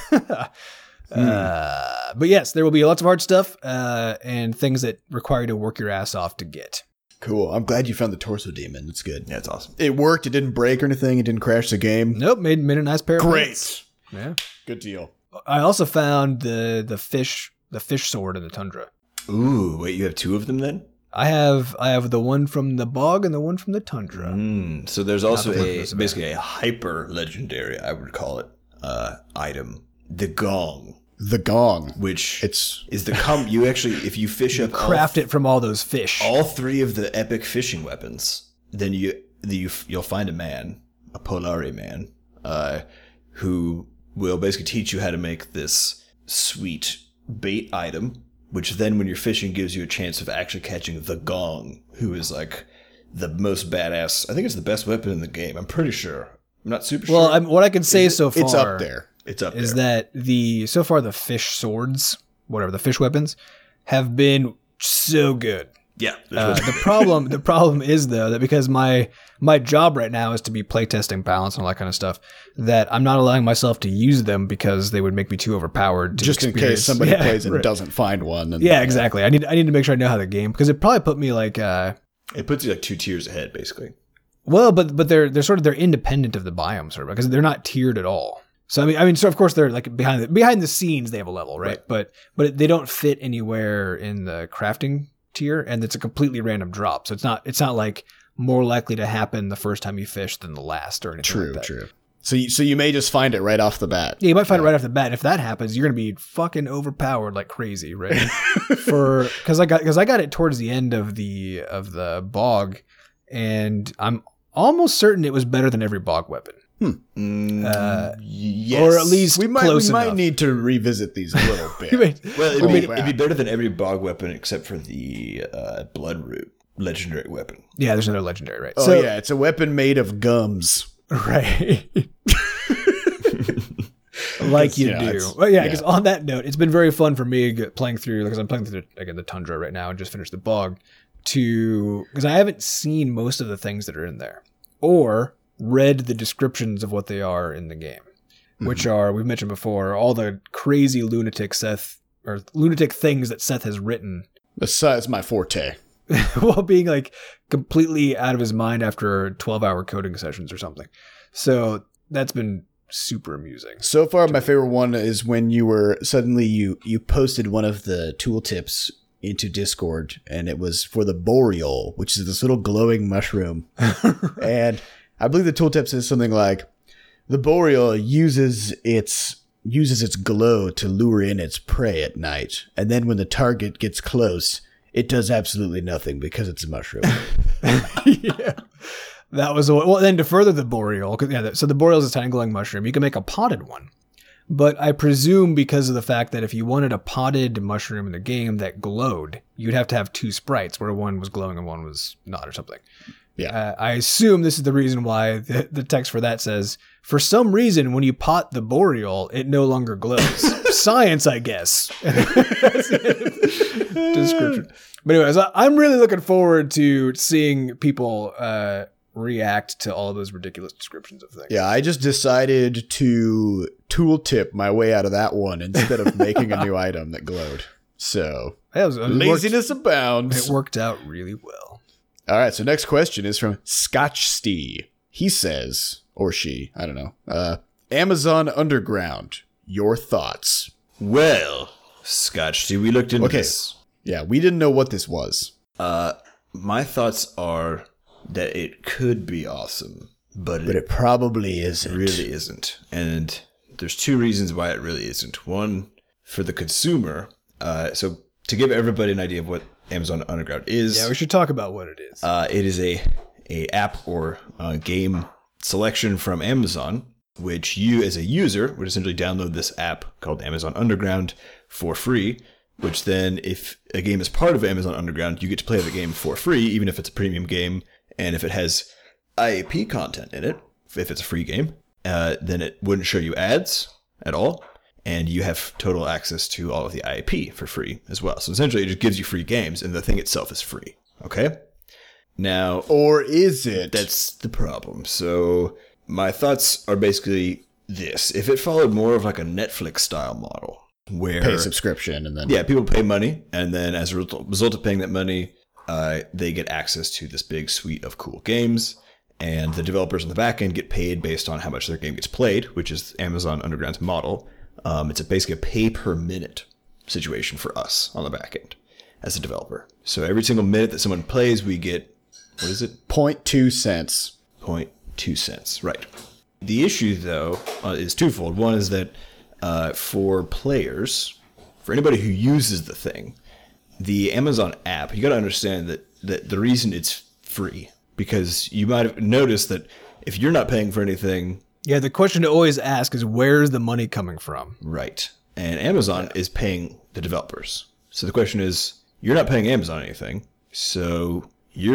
Yeah. But yes, there will be lots of hard stuff and things that require you to work your ass off to get. Cool. I'm glad you found the torso demon. It's good. Yeah, it's awesome. It worked. It didn't break or anything. It didn't crash the game. Nope. Made a nice pair of Great. pants. Yeah. Good deal. I also found the fish sword in the Tundra. Ooh, wait, you have two of them then? I have the one from the bog and the one from the Tundra. So there's also basically a hyper legendary, I would call it, item, the gong. The gong, which is the you actually, if you fish up, craft it from all those fish, all three of the epic fishing weapons, then you'll find a man, a Polari man, who will basically teach you how to make this sweet bait item, which then when you're fishing gives you a chance of actually catching the gong, who is like the most badass. I think it's the best weapon in the game. I'm pretty sure. I'm not super sure. Well, what I can say so far, it's up there. Is that so far the fish swords, whatever the fish weapons, have been so good. Yeah. The problem is though that because my job right now is to be playtesting balance and all that kind of stuff, that I'm not allowing myself to use them because they would make me too overpowered. Just in case somebody plays and doesn't find one. And, exactly. I need to make sure I know how the game, because it probably put me like it puts you like 2 tiers ahead basically. Well, but they're independent of the biomes, right? Because they're not tiered at all. So I mean, so of course they're like behind the scenes they have a level, right? But they don't fit anywhere in the crafting tier, and it's a completely random drop. So it's not like more likely to happen the first time you fish than the last or anything like that. True. So you may just find it right off the bat. Yeah, you might find it right off the bat. If that happens, you're gonna be fucking overpowered like crazy, right? Because I got it towards the end of the bog, and I'm almost certain it was better than every bog weapon. Yes. Or at least we might need to revisit these a little bit. It'd be better than every bog weapon except for the Bloodroot legendary weapon. Yeah, there's another legendary, right? Oh, yeah, it's a weapon made of gums. Right. Like you do. Well, because on that note, it's been very fun for me playing through, because I'm playing through the Tundra right now and just finished the bog, because I haven't seen most of the things that are in there or read the descriptions of what they are in the game, which are, we've mentioned before, all the crazy lunatic things that Seth has written. That's my forte. While being like completely out of his mind after 12-hour coding sessions or something. So that's been super amusing. So far, my favorite one is when you posted one of the tooltips into Discord, and it was for the Boreal, which is this little glowing mushroom. And I believe the tooltip says something like, the Boreal uses its glow to lure in its prey at night, and then when the target gets close, it does absolutely nothing because it's a mushroom. Yeah. That was well. Then to further the boreal, so the boreal is a tiny glowing mushroom. You can make a potted one, but I presume because of the fact that if you wanted a potted mushroom in the game that glowed, you'd have to have two sprites where one was glowing and one was not, or something. Yeah. I assume this is the reason why the text for that says, for some reason, when you pot the boreal, it no longer glows. Science, I guess. Description. But anyways, I'm really looking forward to seeing people react to all of those ridiculous descriptions of things. Yeah, I just decided to tooltip my way out of that one instead of making a new item that glowed. So, laziness abounds. It worked out really well. All right, so next question is from Scotchsty. He says, or she, I don't know, Amazon Underground, your thoughts? Well, Scotch, see, we looked into this. Yeah, we didn't know what this was. My thoughts are that it could be awesome, but it probably isn't. It really isn't. And there's two reasons why it really isn't. One, for the consumer. So to give everybody an idea of what Amazon Underground is. Yeah, we should talk about what it is. It is a app or game selection from Amazon, which you as a user would essentially download this app called Amazon Underground for free, which then if a game is part of Amazon Underground, you get to play the game for free, even if it's a premium game. And if it has IAP content in it, if it's a free game, then it wouldn't show you ads at all. And you have total access to all of the IAP for free as well. So essentially, it just gives you free games, and the thing itself is free. Okay? Now... Or is it? That's the problem. So my thoughts are basically this. If it followed more of like a Netflix-style model, where... Pay subscription, and then... Yeah, people pay money, and then as a result of paying that money, they get access to this big suite of cool games, and the developers on the back end get paid based on how much their game gets played, which is Amazon Underground's model. It's basically a pay-per-minute situation for us on the back end as a developer. So every single minute that someone plays, we get, what is it? 0.2 cents. 0.2 cents, right. The issue, though, is twofold. One is that for players, for anybody who uses the thing, the Amazon app, you got to understand that the reason it's free, because you might have noticed that if you're not paying for anything... Yeah, the question to always ask is, where's the money coming from? Right. And Amazon is paying the developers. So the question is, you're not paying Amazon anything. So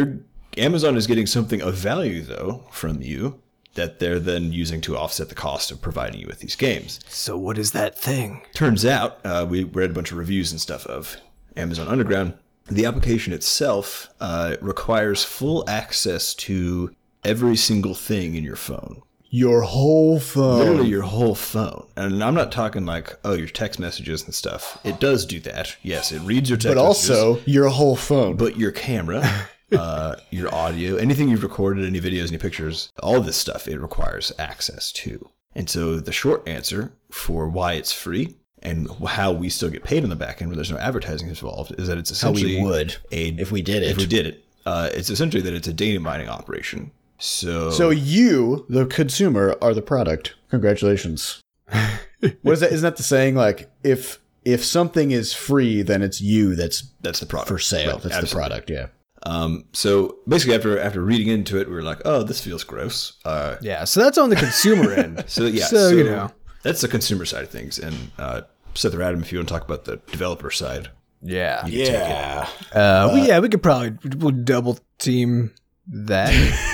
Amazon is getting something of value, though, from you that they're then using to offset the cost of providing you with these games. So what is that thing? Turns out, we read a bunch of reviews and stuff of Amazon Underground. The application itself requires full access to every single thing in your phone. Your whole phone. Literally your whole phone. And I'm not talking like, your text messages and stuff. It does do that. Yes, it reads your text messages. But also your whole phone. But your camera, your audio, anything you've recorded, any videos, any pictures, all this stuff, it requires access to. And so the short answer for why it's free and how we still get paid on the back end when there's no advertising involved is that it's essentially... How we would if we did it. If we did it. It's essentially that it's a data mining operation. So you, the consumer, are the product. Congratulations. What is that? Isn't that the saying? Like, if something is free, then it's you that's the product for sale. Right, that's absolutely. The product. Yeah. So basically, after reading into it, we were like, oh, this feels gross. Yeah. So that's on the consumer end. So you know, that's the consumer side of things. And Seth or Adam, if you want to talk about the developer side, yeah, you can take it. We could probably double team that.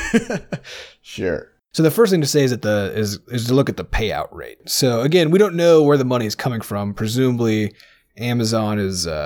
Sure. So the first thing to say is is to look at the payout rate. So again, we don't know where the money is coming from. Presumably, Amazon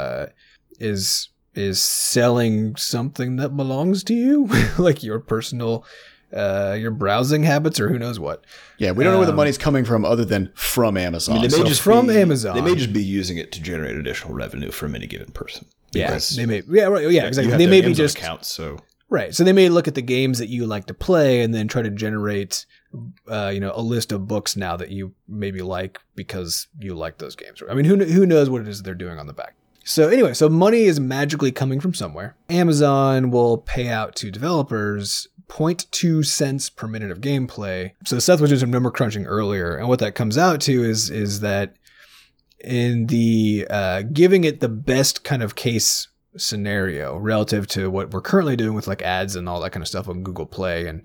is selling something that belongs to you, like your personal, your browsing habits, or who knows what. Yeah, we don't know where the money's coming from, other than from Amazon. I mean, Amazon. They may just be using it to generate additional revenue from any given person. Yes, they may. Yeah, right. Yeah, exactly. They may be just accounts, so. Right. So they may look at the games that you like to play and then try to generate, a list of books now that you maybe like because you like those games. I mean, who knows what it is they're doing on the back. So anyway, so money is magically coming from somewhere. Amazon will pay out to developers 0.2 cents per minute of gameplay. So Seth was doing some number crunching earlier, and what that comes out to is that in the giving it the best kind of case scenario relative to what we're currently doing with like ads and all that kind of stuff on Google Play and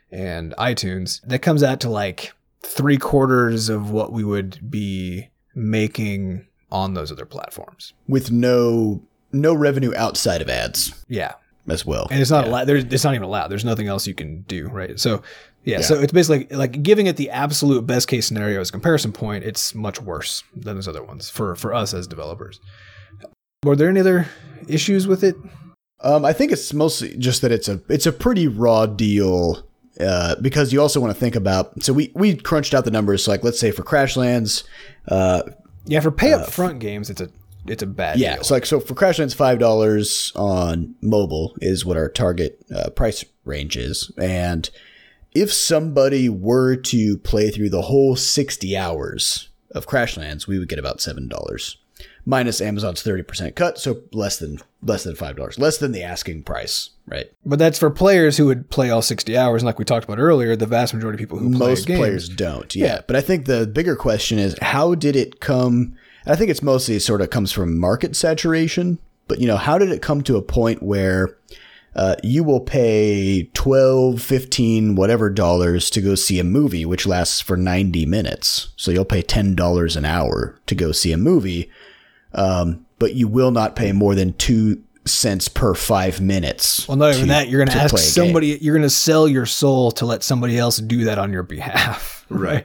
and iTunes, that comes out to like 3/4 of what we would be making on those other platforms. With no revenue outside of ads. Yeah. As well. And it's not allowed. It's not even allowed. There's nothing else you can do, right? So, so it's basically like giving it the absolute best case scenario as a comparison point. It's much worse than those other ones for us as developers. Were there any other issues with it? I think it's mostly just that it's a pretty raw deal because you also want to think about. So we crunched out the numbers. So like let's say for Crashlands, for pay up front games, it's a bad deal. So for Crashlands, $5 on mobile is what our target price range is. And if somebody were to play through the whole 60 hours of Crashlands, we would get about $7 minus Amazon's 30% cut. So less than $5, less than the asking price, right? But that's for players who would play all 60 hours. And like we talked about earlier, the vast majority of people who play most players don't. Yeah. But I think the bigger question is, how did it come? I think it's mostly sort of comes from market saturation, but how did it come to a point where you will pay $12, $15, whatever dollars to go see a movie, which lasts for 90 minutes. So you'll pay $10 an hour to go see a movie, but you will not pay more than 2 cents per 5 minutes. Well, not even that. You're going to ask somebody, you're going to sell your soul to let somebody else do that on your behalf. Right.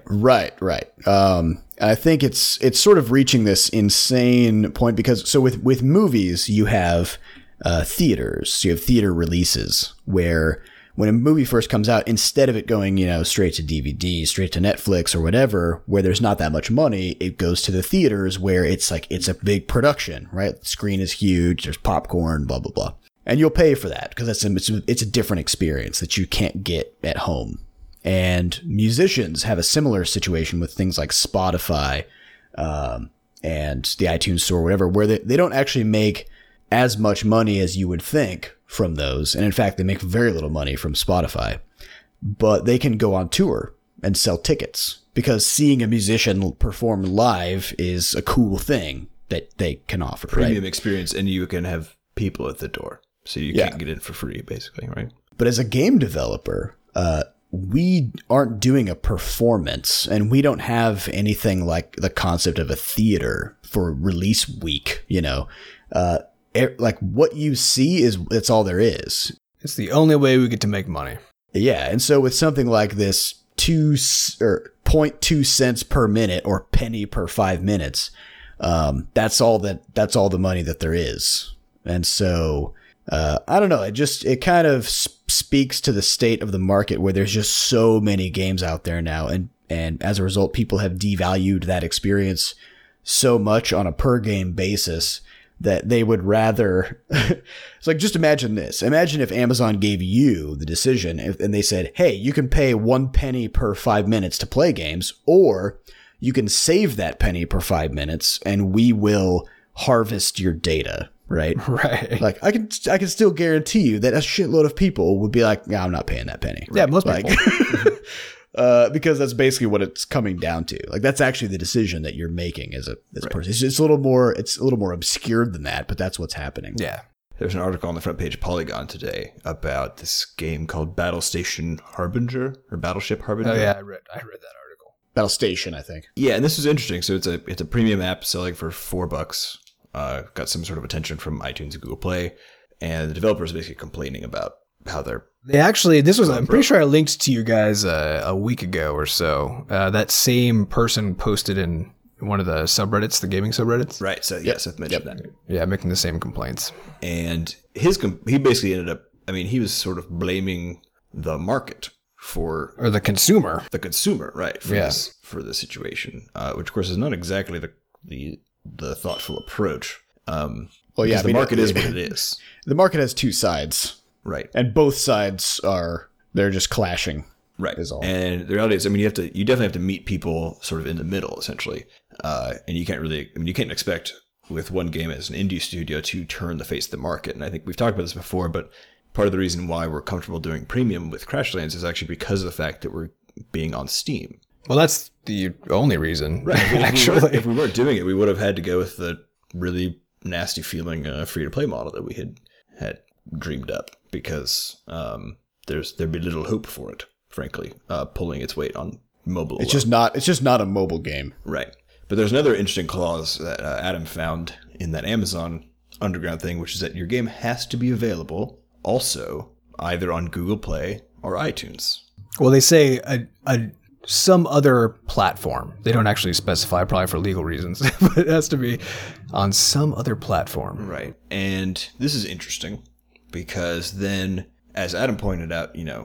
I think it's sort of reaching this insane point because so with movies, you have theaters, you have theater releases where when a movie first comes out, instead of it going, straight to DVD, straight to Netflix or whatever, where there's not that much money, it goes to the theaters where it's a big production, right? The screen is huge. There's popcorn, blah, blah, blah. And you'll pay for that because it's a different experience that you can't get at home. And musicians have a similar situation with things like Spotify and the iTunes Store, whatever, where they don't actually make as much money as you would think from those. And in fact, they make very little money from Spotify. But they can go on tour and sell tickets because seeing a musician perform live is a cool thing that they can offer. Premium experience, and you can have people at the door. So you can't get in for free, basically, right? But as a game developer, we aren't doing a performance and we don't have anything like the concept of a theater for release week, like what you see that's all there is. It's the only way we get to make money. Yeah. And so with something like this 0.2 cents per minute or penny per 5 minutes, that's all the money that there is. And so, I don't know. It kind of speaks to the state of the market where there's just so many games out there now. And as a result, people have devalued that experience so much on a per game basis that they would rather, it's like, just imagine this. Imagine if Amazon gave you the decision and they said, hey, you can pay 1 penny per 5 minutes to play games, or you can save that penny per 5 minutes and we will harvest your data. Right. Like I can still guarantee you that a shitload of people would be like, "Yeah, I'm not paying that penny." Yeah, most people. Because that's basically what it's coming down to. Like that's actually the decision that you're making as a person. It's a little more obscured than that, but that's what's happening. Yeah. There's an article on the front page of Polygon today about this game called Battle Station Harbinger or Battleship Harbinger. Oh yeah, I read that article. Battle Station, I think. Yeah, and this is interesting. So it's a premium app selling for $4. Got some sort of attention from iTunes and Google Play, and the developers are basically complaining about how they actually, I'm pretty sure I linked to you guys a week ago or so. That same person posted in one of the subreddits, the gaming subreddits. Right. So yes, I've mentioned that. Yeah, making the same complaints. And he basically ended up, he was sort of blaming the market or the consumer. The consumer, right? For the situation, which of course is not exactly the thoughtful approach. The market is what it is. The market has two sides. Right. And both sides they're just clashing. Right. Is all. And the reality is, you definitely have to meet people sort of in the middle, essentially. And you can't expect with one game as an indie studio to turn the face of the market. And I think we've talked about this before, but part of the reason why we're comfortable doing premium with Crashlands is actually because of the fact that we're being on Steam. Well, that's the only reason. Right. Actually, if we weren't doing it, we would have had to go with the really nasty feeling free-to-play model that we had dreamed up, because there'd be little hope for it frankly, pulling its weight on mobile. It's just not a mobile game. Right. But there's another interesting clause that Adam found in that Amazon Underground thing, which is that your game has to be available also either on Google Play or iTunes. Well, they say some other platform. They don't actually specify, probably for legal reasons, but it has to be on some other platform. Right. And this is interesting because then, as Adam pointed out, you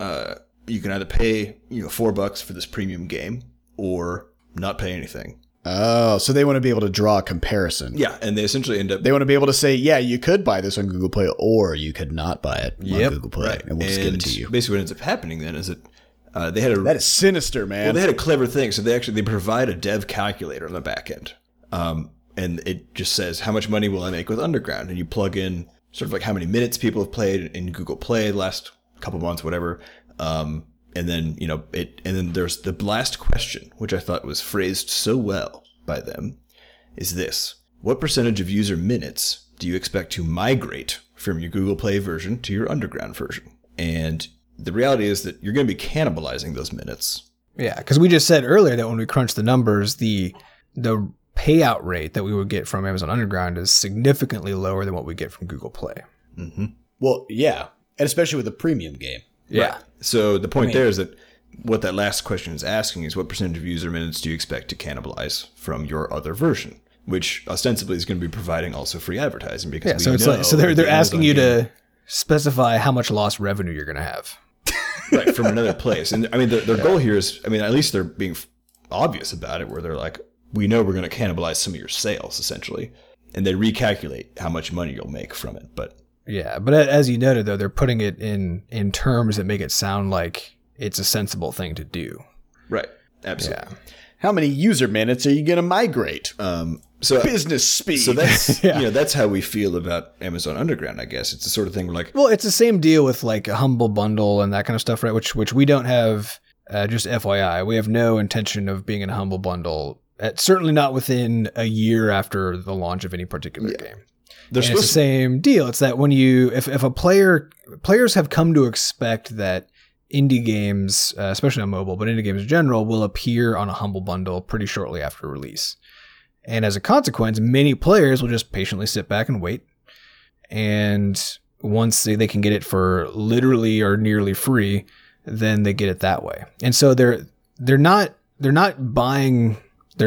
can either pay $4 for this premium game or not pay anything. Oh, so they want to be able to draw a comparison. Yeah, and they essentially end up... They want to be able to say, yeah, you could buy this on Google Play, or you could not buy it on Google Play, right. and we'll just give it to you. Basically what ends up happening then is that they had a... That is sinister, man. Well, they had a clever thing. So they provide a dev calculator on the back end. And it just says, how much money will I make with Underground? And you plug in sort of like how many minutes people have played in Google Play the last couple months, whatever. And then, and then there's the last question, which I thought was phrased so well by them, is this: what percentage of user minutes do you expect to migrate from your Google Play version to your Underground version? And the reality is that you're going to be cannibalizing those minutes. Yeah, because we just said earlier that when we crunch the numbers, the payout rate that we would get from Amazon Underground is significantly lower than what we get from Google Play. Mm-hmm. Well, yeah, and especially with a premium game. Yeah. Right. So the point there is that what that last question is asking is what percentage of user minutes do you expect to cannibalize from your other version, which ostensibly is going to be providing also free advertising because they're asking you to specify how much lost revenue you're going to have. Right, from another place. And I mean, their goal here is, at least they're being obvious about it, where they're like, we know we're going to cannibalize some of your sales, essentially. And they recalculate how much money you'll make from it. But yeah, but as you noted, though, they're putting it in terms that make it sound like it's a sensible thing to do. Right, absolutely. Yeah. How many user minutes are you going to migrate? So business speed. So that's that's how we feel about Amazon Underground, I guess. It's the sort of thing we're like, well, it's the same deal with like a Humble Bundle and that kind of stuff, right? Which we don't have. Just FYI, we have no intention of being in a Humble Bundle. Certainly not within a year after the launch of any particular game. It's the same deal. It's that when if a players have come to expect that indie games, especially on mobile, but indie games in general, will appear on a Humble Bundle pretty shortly after release. And as a consequence, many players will just patiently sit back and wait. And once they can get it for literally or nearly free, then they get it that way. And so they're not buying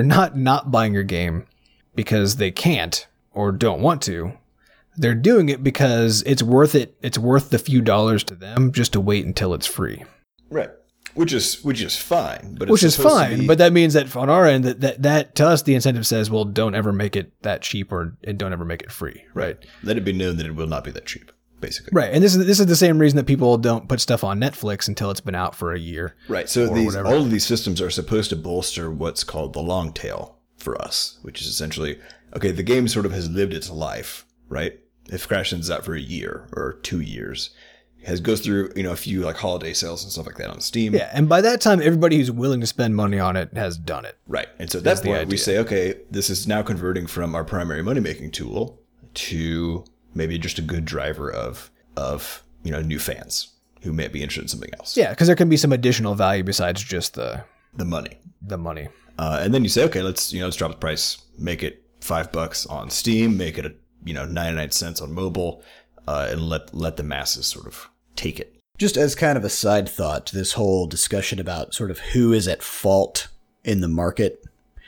your game because they can't or don't want to. They're doing it because it's worth it. It's worth the few dollars to them just to wait until it's free. Right. Which is fine. But But that means that on our end, that to us, the incentive says, well, don't ever make it that cheap and don't ever make it free. Right. Let it be known that it will not be that cheap, basically. Right. And this is the same reason that people don't put stuff on Netflix until it's been out for a year. Right. So all of these systems are supposed to bolster what's called the long tail for us, which is essentially, okay, the game sort of has lived its life, right? If Crash ends out for a year or 2 years, goes through, a few like holiday sales and stuff like that on Steam. Yeah. And by that time, everybody who's willing to spend money on it has done it. Right. And so at that point, we say, okay, this is now converting from our primary money-making tool to maybe just a good driver of new fans who may be interested in something else. Yeah, because there can be some additional value besides just the money. The money. And then you say, okay, let's drop the price, make it $5 on Steam, make it 99 cents on mobile, and let the masses sort of take it. Just as kind of a side thought to this whole discussion about sort of who is at fault in the market.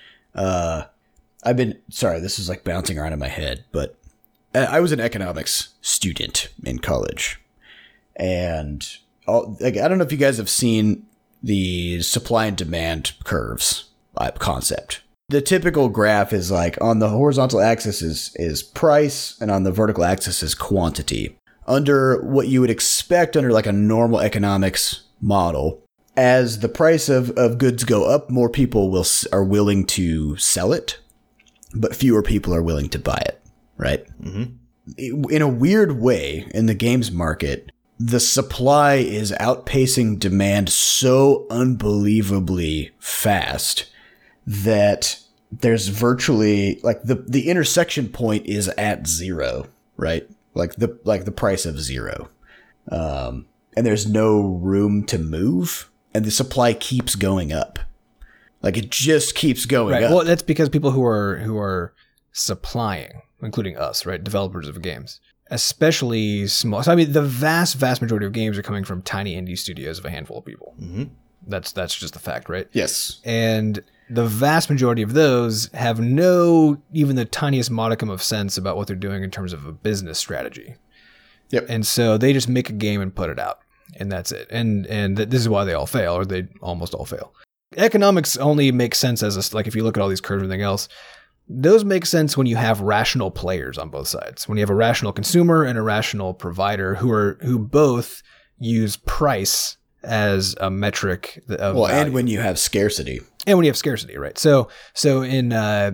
This is like bouncing around in my head, but I was an economics student in college. And I don't know if you guys have seen the supply and demand curves concept. The typical graph is like on the horizontal axis is price and on the vertical axis is quantity. Under what you would expect under like a normal economics model, as the price of goods go up, more people are willing to sell it, but fewer people are willing to buy it, right? Mm-hmm. In a weird way, in the games market, the supply is outpacing demand so unbelievably fast that there's virtually like the intersection point is at zero, right? Like the price of zero. and there's no room to move, and the supply keeps going up. Like, it just keeps going up. Well, that's because people who are supplying, including us, right, developers of games, especially small. So I mean, the vast majority of games are coming from tiny indie studios of a handful of people. Mm-hmm. That's just the fact, right? Yes. And the vast majority of those have no even the tiniest modicum of sense about what they're doing in terms of a business strategy. Yep. And so they just make a game and put it out, and that's it. And this is why they all fail, or they almost all fail. Economics only makes sense as like if you look at all these curves and everything else, those make sense when you have rational players on both sides. When you have a rational consumer and a rational provider who both use price as a metric of value. And when you have scarcity. And when you have scarcity, right? So in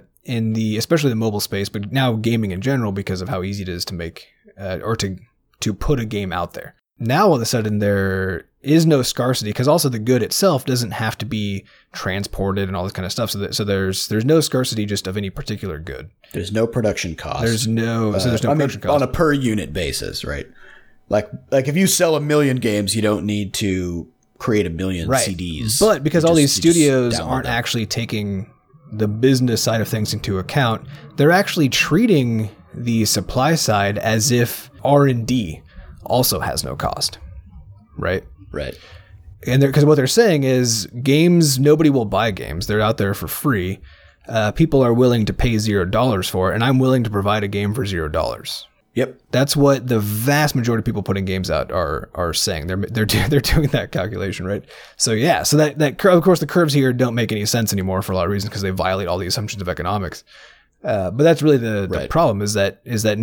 the especially the mobile space, but now gaming in general, because of how easy it is to make or to put a game out there. Now all of a sudden there is no scarcity because also the good itself doesn't have to be transported and all this kind of stuff. So there's no scarcity just of any particular good. There's no production cost. There's no production cost on a per unit basis, right? Like if you sell 1 million games, you don't need to create 1 million CDs. But because all these studios aren't actually taking the business side of things into account, they're actually treating the supply side as if R&D also has no cost, right? Right. And because what they're saying is games, nobody will buy games. They're out there for free. People are willing to pay $0 for it, and I'm willing to provide a game for $0. Yep. That's what the vast majority of people putting games out are saying. They're doing that calculation, right? So yeah, so that of course the curves here don't make any sense anymore for a lot of reasons because they violate all the assumptions of economics. But that's really the problem is that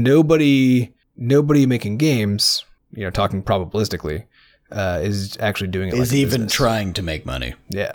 nobody making games, talking probabilistically, is actually doing it. Is like even business. Trying to make money. Yeah.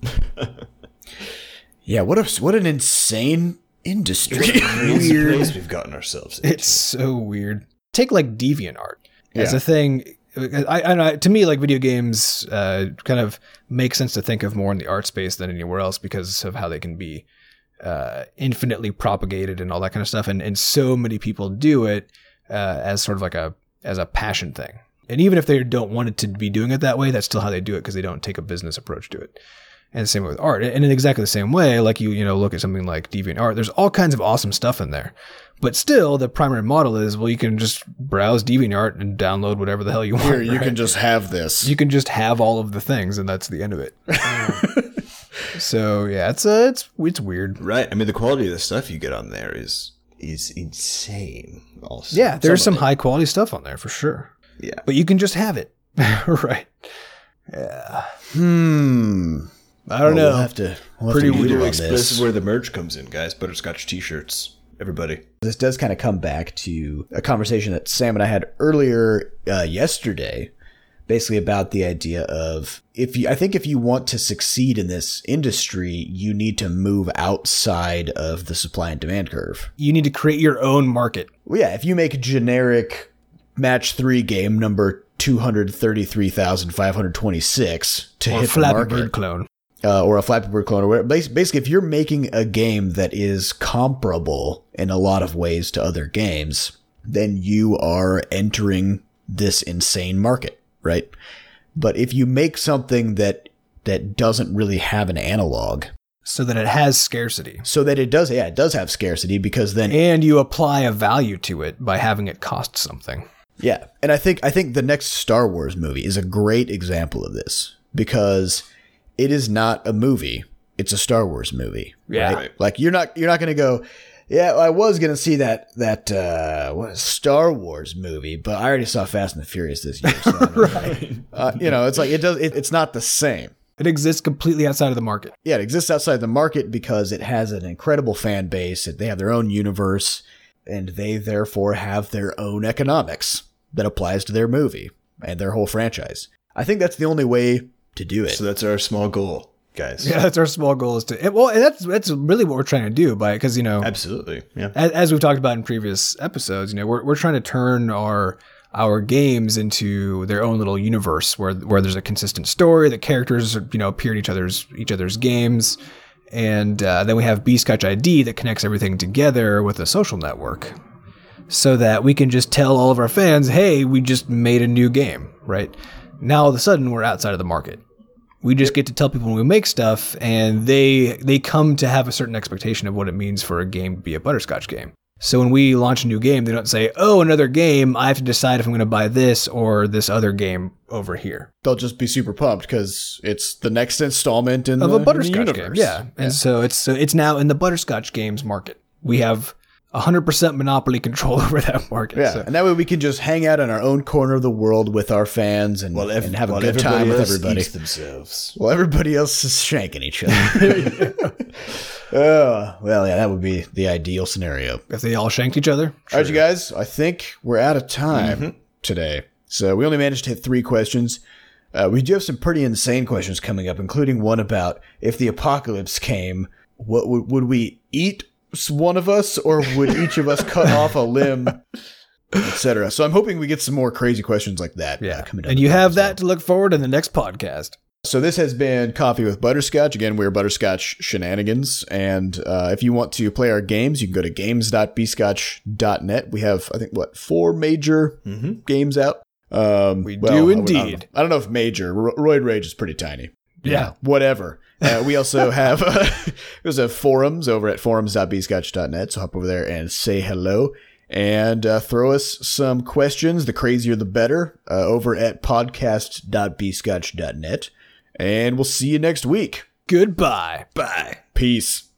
Yeah. What an insane industry. Weird place we've gotten ourselves into. It's so weird. Take like DeviantArt as a thing. To me, like video games kind of make sense to think of more in the art space than anywhere else because of how they can be infinitely propagated and all that kind of stuff. And so many people do it as sort of like as a passion thing. And even if they don't want it to be doing it that way, that's still how they do it because they don't take a business approach to it. And the same with art. And in exactly the same way, like you look at something like DeviantArt, there's all kinds of awesome stuff in there. But still, the primary model is, well, you can just browse DeviantArt and download whatever the hell you want. Here, you can just have this. You can just have all of the things, and that's the end of it. So yeah, it's weird. Right. I mean, the quality of the stuff you get on there is insane. Also, yeah, there's some high quality stuff on there for sure. Yeah, but you can just have it, right? Yeah. I don't know. We'll have to Pretty weird weird. on this this. is where the merch comes in, guys. Butterscotch t-shirts, everybody. This does kind of come back to a conversation that Sam and I had earlier yesterday, basically about the idea of I think if you want to succeed in this industry, you need to move outside of the supply and demand curve. You need to create your own market. Well, yeah, if you make a generic match 3 game number 233,526 to hit the Flappy market, Bird clone. or a Flappy Bird clone, or whatever. Basically, if you're making a game that is comparable in a lot of ways to other games, then you are entering this insane market, right? But if you make something that doesn't really have an analog, So that it has scarcity. so that it does have scarcity, because then And you apply a value to it by having it cost something. yeah, and I think the next Star Wars movie is a great example of this, because it is not a movie; it's a Star Wars movie. Yeah. Right? Like you're not going to go, yeah, I was going to see that Star Wars movie, but I already saw Fast and the Furious this year. So Right. it's like it's not the same. It exists completely outside of the market. Yeah, it exists outside the market because it has an incredible fan base. They have their own universe, and they therefore have their own economics that applies to their movie and their whole franchise. I think that's the only way to do it. So that's our small goal, guys. Yeah, that's our small goal is to. And that's really what we're trying to do because Absolutely. Yeah. as we've talked about in previous episodes, we're trying to turn our games into their own little universe where there's a consistent story, the characters appear in each other's games, and then we have Bscotch ID that connects everything together with a social network, so that we can just tell all of our fans, hey, we just made a new game, right? Now all of a sudden we're outside of the market. We just get to tell people when we make stuff, and they come to have a certain expectation of what it means for a game to be a Butterscotch game. So when we launch a new game, they don't say, oh, another game, I have to decide if I'm going to buy this or this other game over here. They'll just be super pumped because it's the next installment in of the a Butterscotch game. universe. Yeah. And so it's now in the Butterscotch games market. We have 100% monopoly control over that market. Yeah, So. and that way we can just hang out in our own corner of the world with our fans and have a good time with everybody. Themselves. Well, everybody else is shanking each other. Oh, well, yeah, that would be the ideal scenario. If they all shanked each other. All right, you guys, I think we're out of time today. So we only managed to hit 3 questions. We do have some pretty insane questions coming up, including one about if the apocalypse came, what would we eat one of us, or would each of us cut off a limb, etc. So I'm hoping we get some more crazy questions like that. Coming down and you have that to look forward in the next podcast. So this has been Coffee with Butterscotch. Again, we're Butterscotch Shenanigans. And if you want to play our games, you can go to games.bscotch.net. We have, I think, 4 major games out? We do indeed. I don't know if major. Roid Rage is pretty tiny. Yeah. Whatever. We also have forums over at forums.bscotch.net. So hop over there and say hello. And throw us some questions. The crazier the better. Over at podcast.bscotch.net. And we'll see you next week. Goodbye. Bye. Peace.